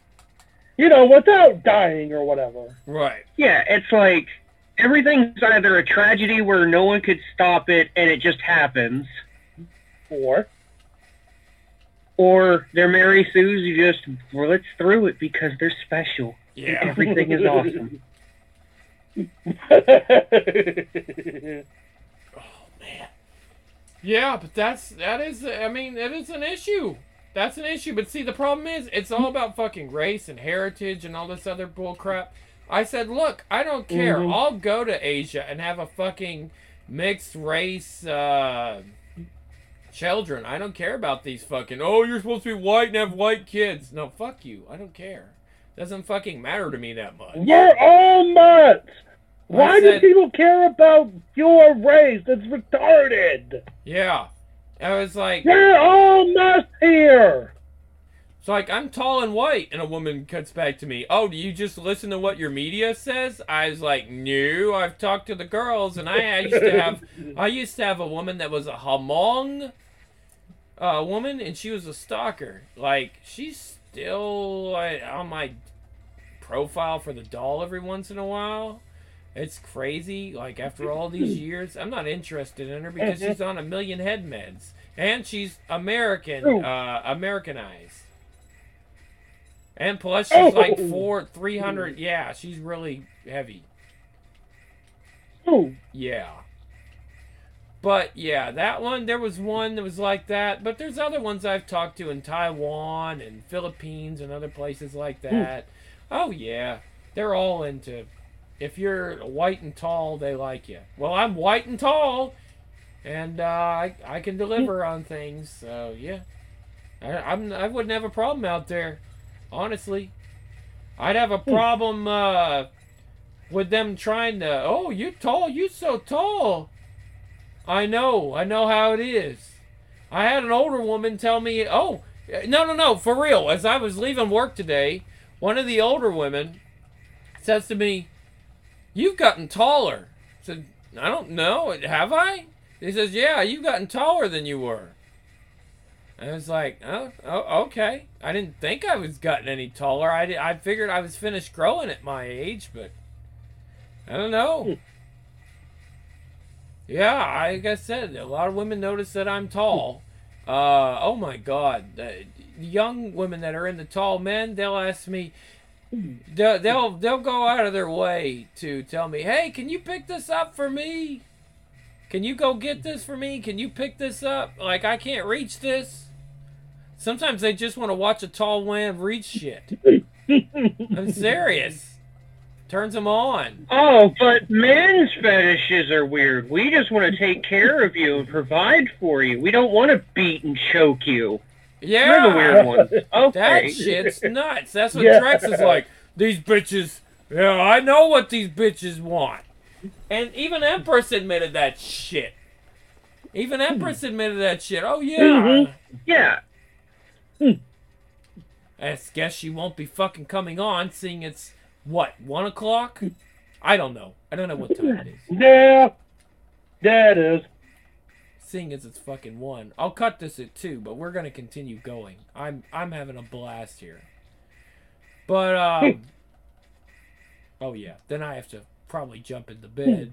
dying or whatever. Right. Yeah, it's like everything's either a tragedy where no one could stop it and it just happens. Or they're Mary Sue's, you just blitz through it because they're special. Yeah. And everything is awesome. Oh man. Yeah, but that is it is an issue. That's an issue. But see, the problem is it's all about fucking race and heritage and all this other bullcrap. I said, look, I don't care. I'll go to Asia and have a fucking mixed race children. I don't care about these fucking, oh, you're supposed to be white and have white kids. No, fuck you. I don't care. Doesn't fucking matter to me that much. We're all mutts. Why do people care about your race? It's retarded. Yeah. I was like... We're all mutts here. It's like, I'm tall and white, and a woman cuts back to me, oh, do you just listen to what your media says? I was like, no, I've talked to the girls, and I used to have a woman that was a Hmong woman, and she was a stalker. Like, she's still on my profile for the doll every once in a while. It's crazy. Like, after all these years, I'm not interested in her because she's on 1,000,000 head meds. And she's Americanized. And plus, she's like 300. Yeah, she's really heavy. Oh, Yeah. But yeah, that one, there was one that was like that. But there's other ones I've talked to in Taiwan and Philippines and other places like that. Oh yeah, they're all into. If you're white and tall, they like you. Well, I'm white and tall, and I can deliver on things. So yeah, I wouldn't have a problem out there, honestly. I'd have a problem with them trying to. Oh, you tall, you so tall. I know how it is. I had an older woman tell me, oh, no, for real. As I was leaving work today, one of the older women says to me, "You've gotten taller." I said, "I don't know, have I?" He says, "Yeah, you've gotten taller than you were." I was like, oh, okay. I didn't think I was gotten any taller. I figured I was finished growing at my age, but I don't know. Yeah, like I said, a lot of women notice that I'm tall. Oh my God, the young women that are into tall men, they'll ask me, they'll go out of their way to tell me, "Hey, can you pick this up for me? Can you go get this for me? Can you pick this up? Like, I can't reach this." Sometimes they just want to watch a tall man reach shit. I'm serious. Turns them on. Oh, but men's fetishes are weird. We just want to take care of you and provide for you. We don't want to beat and choke you. Yeah. You're the weird ones. Okay. That shit's nuts. That's what Drex is like. These bitches, yeah, I know what these bitches want. And even Empress admitted that shit. Even Empress admitted that shit. Oh, yeah. Mm-hmm. Yeah. I guess she won't be fucking coming on, seeing it's, what, 1 o'clock? I don't know. I don't know what time it is. yeah. Yeah, it is. Seeing as it's fucking 1. I'll cut this at 2, but we're gonna continue going. I'm having a blast here. But, oh yeah, then I have to probably jump into bed.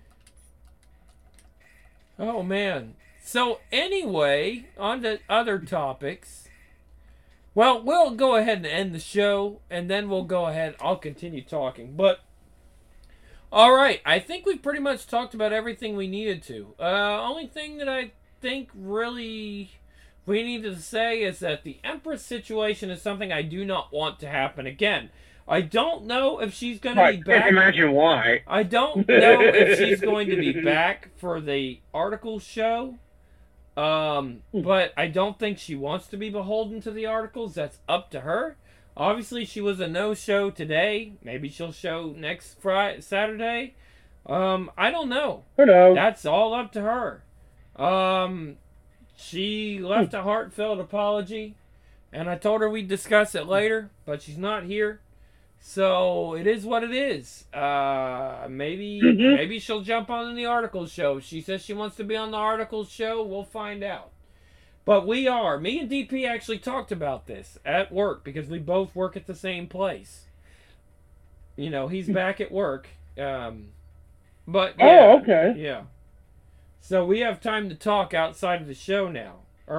Oh man. So anyway, on to other topics. Well, we'll go ahead and end the show, and then we'll go ahead. I'll continue talking, but all right. I think we've pretty much talked about everything we needed to. Only thing that I think really we need to say is that the Empress situation is something I do not want to happen again. I don't know if she's going to be back. I can't imagine why. I don't know if she's going to be back for the article show. But I don't think she wants to be beholden to the articles. That's up to her. Obviously, she was a no-show today. Maybe she'll show next Saturday. I don't know. Who knows? That's all up to her. She left a heartfelt apology, and I told her we'd discuss it later, but she's not here. So it is what it is. Maybe she'll jump on the articles show. If she says she wants to be on the articles show, we'll find out. But me and DP actually talked about this at work because we both work at the same place. You know, he's back at work. But yeah, Oh, okay. yeah. So we have time to talk outside of the show now.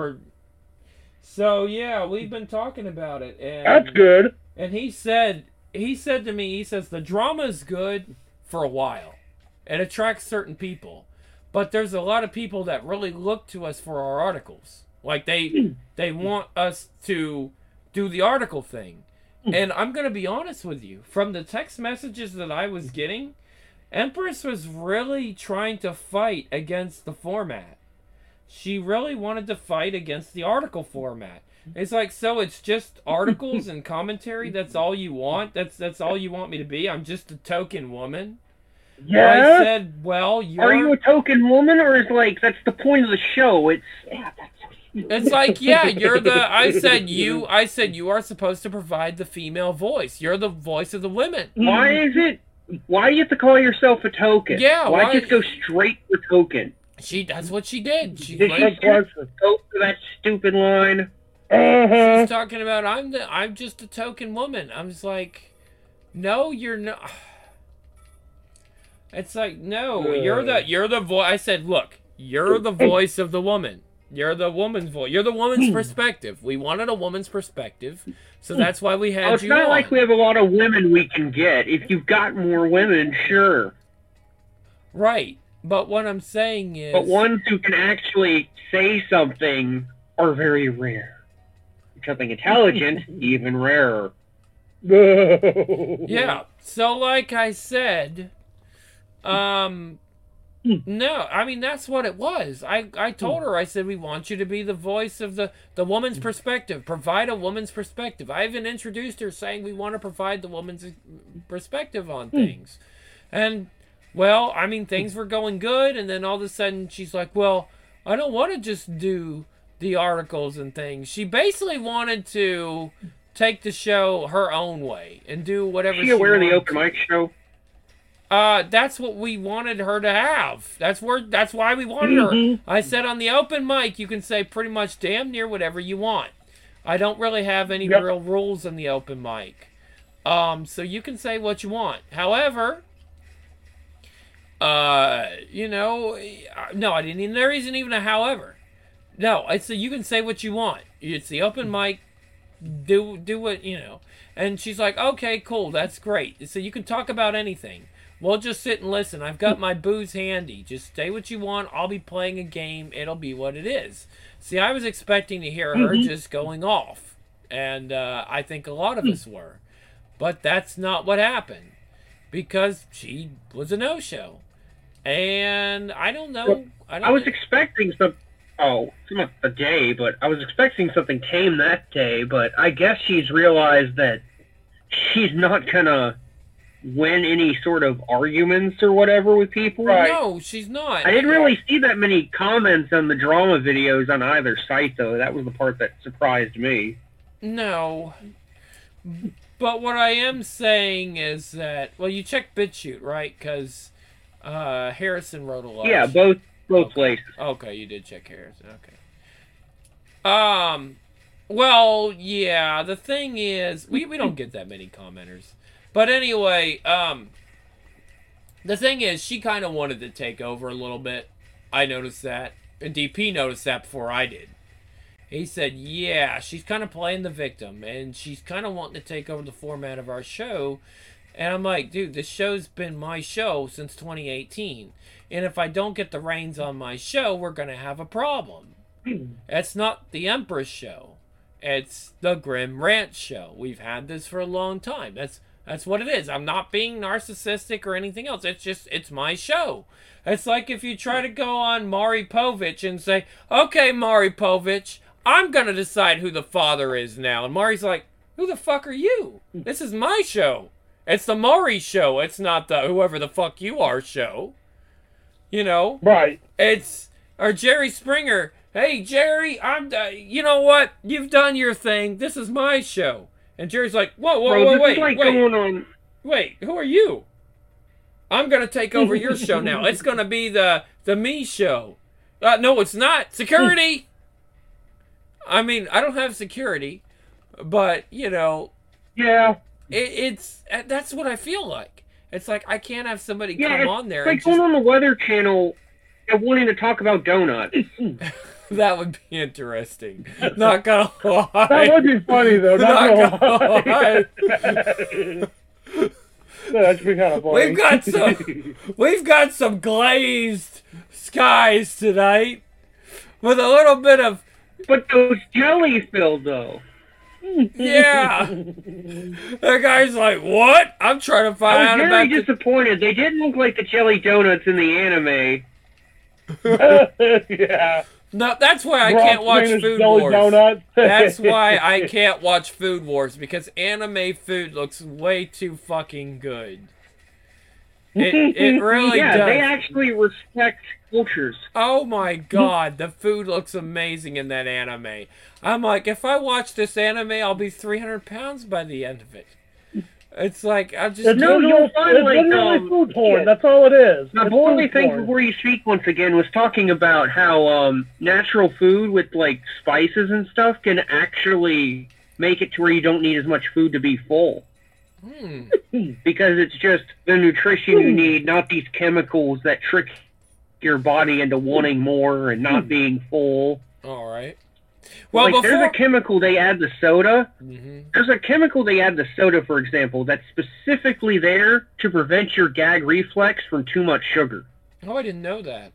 So yeah, we've been talking about it, and That's good. and he said to me, he says, the drama is good for a while. It attracts certain people. But there's a lot of people that really look to us for our articles. Like, they want us to do the article thing. And I'm going to be honest with you. From the text messages that I was getting, Empress was really trying to fight against the format. She really wanted to fight against the article format. It's like, so it's just articles and commentary? That's all you want? That's all you want me to be? I'm just a token woman? Yeah. I said, well, Are you a token woman, or is like that's the point of the show? It's like, yeah, you're the. I said you are supposed to provide the female voice. You're the voice of the women. Why is it? Why do you have to call yourself a token? Yeah, Why why- just go straight for token? That's what she did. She Did like, she just go for that stupid line? Uh-huh. she's talking about I'm just a token woman. I'm just like, no, you're not. It's like, no, you're the voice. I said, look, you're the voice of the woman. You're the woman's voice. You're the woman's perspective. We wanted a woman's perspective, so that's why we had Oh, it's you not on. like we have a lot of women we can get. If you've got more women, sure. Right. But what I'm saying is... But ones who can actually say something are very rare. Something intelligent, even rarer. Yeah. So, like I said, no, I mean, that's what it was. I told her, I said, we want you to be the voice of the woman's perspective. Provide a woman's perspective. I even introduced her saying we want to provide the woman's perspective on things. And, well, I mean, things were going good, and then all of a sudden she's like, well, I don't want to just do the articles and things. She basically wanted to take the show her own way and do whatever she aware of the wanted open mic show? That's what we wanted her to have. That's why we wanted her. I said on the open mic, you can say pretty much damn near whatever you want. I don't really have any real rules in the open mic. So you can say what you want. However, you know, no, I didn't even, there isn't even a however. No, it's you can say what you want. It's the open mic. Do what, you know. And she's like, okay, cool, that's great. So you can talk about anything. We'll just sit and listen. I've got my booze handy. Just say what you want. I'll be playing a game. It'll be what it is. See, I was expecting to hear her just going off. And I think a lot of us were. But that's not what happened. Because she was a no-show. And I don't know. I was expecting some... Oh, not a day, but I was expecting something tame that day, but I guess she's realized that she's not gonna win any sort of arguments or whatever with people. Right. No, she's not. I didn't really see that many comments on the drama videos on either site, though. That was the part that surprised me. No. But what I am saying is that, well, you checked BitChute, right? Because Harrison wrote a lot. Yeah, both places. Okay, you did check Harrison. Okay. Well, yeah, the thing is, we don't get that many commenters. But anyway, the thing is, she kind of wanted to take over a little bit. I noticed that. And DP noticed that before I did. He said, yeah, she's kind of playing the victim, and she's kind of wanting to take over the format of our show. And I'm like, dude, this show's been my show since 2018. And if I don't get the reins on my show, we're going to have a problem. It's not the Empress show. It's the Grim Ranch show. We've had this for a long time. That's what it is. I'm not being narcissistic or anything else. It's my show. It's like if you try to go on Maury Povich and say, okay, Maury Povich, I'm going to decide who the father is now. And Maury's like, who the fuck are you? This is my show. It's the Maury show. It's not the whoever the fuck you are show. You know? Right. Or Jerry Springer. Hey, Jerry, you know what? You've done your thing. This is my show. And Jerry's like, wait, who are you? I'm going to take over your show now. It's going to be the me show. No, it's not. Security! I mean, I don't have security, but, you know. Yeah. That's what I feel like. It's like I can't have somebody come on there. It's like going on the Weather Channel and wanting to talk about donuts. That would be interesting. Not gonna lie. That would be funny though. Not gonna lie. That'd be kind of funny. We've got some glazed skies tonight with a little bit of. But those jelly filled though. Yeah. The guy's like, what? I'm trying to find out about. I was very disappointed. They didn't look like the jelly donuts in the anime. Yeah. No, that's why I can't watch Food Wars. That's why I can't watch Food Wars, because anime food looks way too fucking good. It really does. Yeah, they actually respect cultures. Oh my god, the food looks amazing in that anime. I'm like, if I watch this anime, I'll be 300 pounds by the end of it. It's like, I'm just... No, you'll find, like, food porn, that's all it is. Now, Boily Thing Before You Speak, once again, was talking about how natural food with, like, spices and stuff can actually make it to where you don't need as much food to be full. Because it's just the nutrition you need, not these chemicals that trick your body into wanting more and not being full. All right. Well, like, there's a chemical they add to soda. There's a chemical they add to soda, for example, that's specifically there to prevent your gag reflex from too much sugar. Oh, I didn't know that.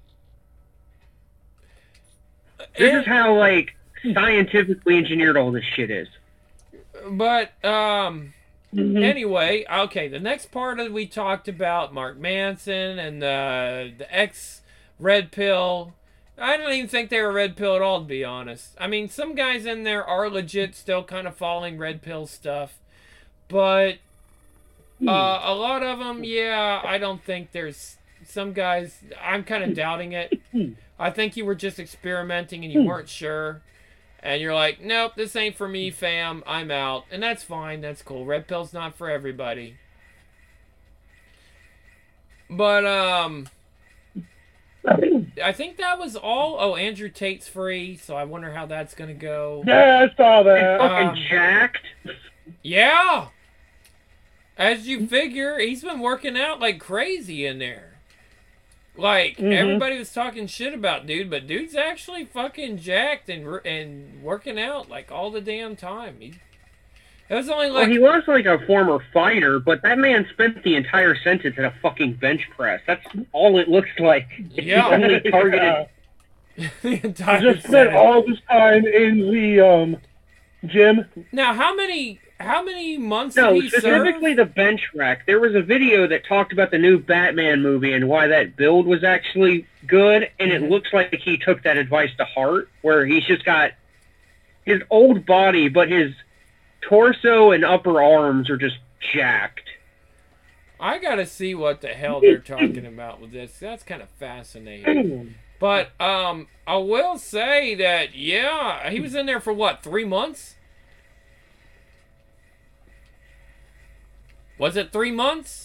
This is how, like, scientifically engineered all this shit is. But, anyway, okay, the next part of we talked about Mark Manson and the ex-Red Pill. I don't even think they were Red Pill at all, to be honest. I mean, some guys in there are legit still kind of following Red Pill stuff. But a lot of them, yeah, I don't think there's... Some guys, I'm kind of doubting it. I think you were just experimenting and you weren't sure. And you're like, nope, this ain't for me, fam. I'm out. And that's fine. That's cool. Red Pill's not for everybody. But, I think that was all. Oh, Andrew Tate's free, so I wonder how that's going to go. Yeah, I saw that. Fucking jacked. Yeah! As you figure, he's been working out like crazy in there. Like, everybody was talking shit about dude, but dude's actually fucking jacked and working out, like, all the damn time. It was only like... Well, he was, like, a former fighter, but that man spent the entire sentence at a fucking bench press. That's all it looks like. Yeah. He's only targeted... The entire Just spent all this time in the, gym. Now, how many months No, did he specifically serve? the bench rack. There was a video that talked about the new Batman movie and why that build was actually good, and it looks like he took that advice to heart, where he's just got his old body, but his torso and upper arms are just jacked. I gotta see what the hell they're talking about with this. That's kind of fascinating. But, I will say that, yeah, he was in there for what, 3 months? Was it 3 months?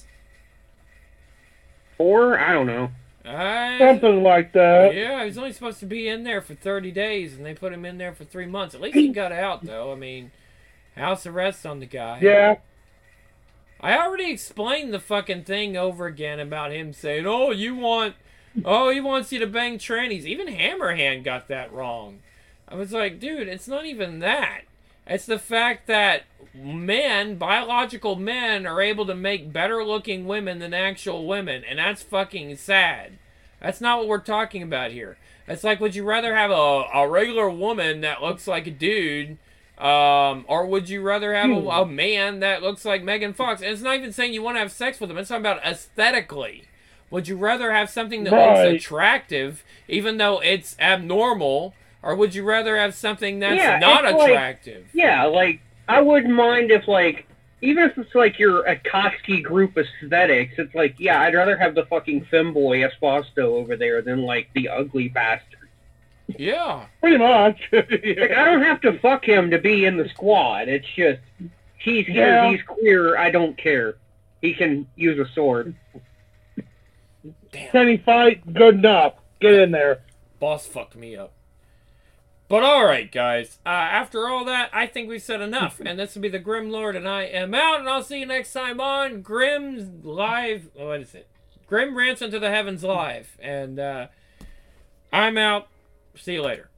4? I don't know. Something like that. Yeah, he was only supposed to be in there for 30 days, and they put him in there for 3 months. At least he got out, though. I mean, house arrest on the guy. Yeah. I already explained the fucking thing over again about him saying, oh, he wants you to bang trannies. Even Hammerhand got that wrong. I was like, dude, it's not even that. It's the fact that men, biological men, are able to make better looking women than actual women. And that's fucking sad. That's not what we're talking about here. It's like, would you rather have a regular woman that looks like a dude, or would you rather have a man that looks like Megan Fox? And it's not even saying you want to have sex with them. It's talking about aesthetically. Would you rather have something that looks attractive, even though it's abnormal, or would you rather have something that's not attractive? Like, I wouldn't mind if, like, even if it's like your Akatsuki group aesthetics, it's like, yeah, I'd rather have the fucking femboy Esposito over there than, like, the ugly bastard. Yeah. Pretty much. Like, I don't have to fuck him to be in the squad. It's just, he's here, he's queer, I don't care. He can use a sword. Damn. Can he fight? Good enough. Get in there. Boss fucked me up. But alright, guys. After all that, I think we've said enough. And this will be the Grim Lord, and I am out. And I'll see you next time on Grim's Live. What is it? Grim Rants into the Heavens Live. And I'm out. See you later.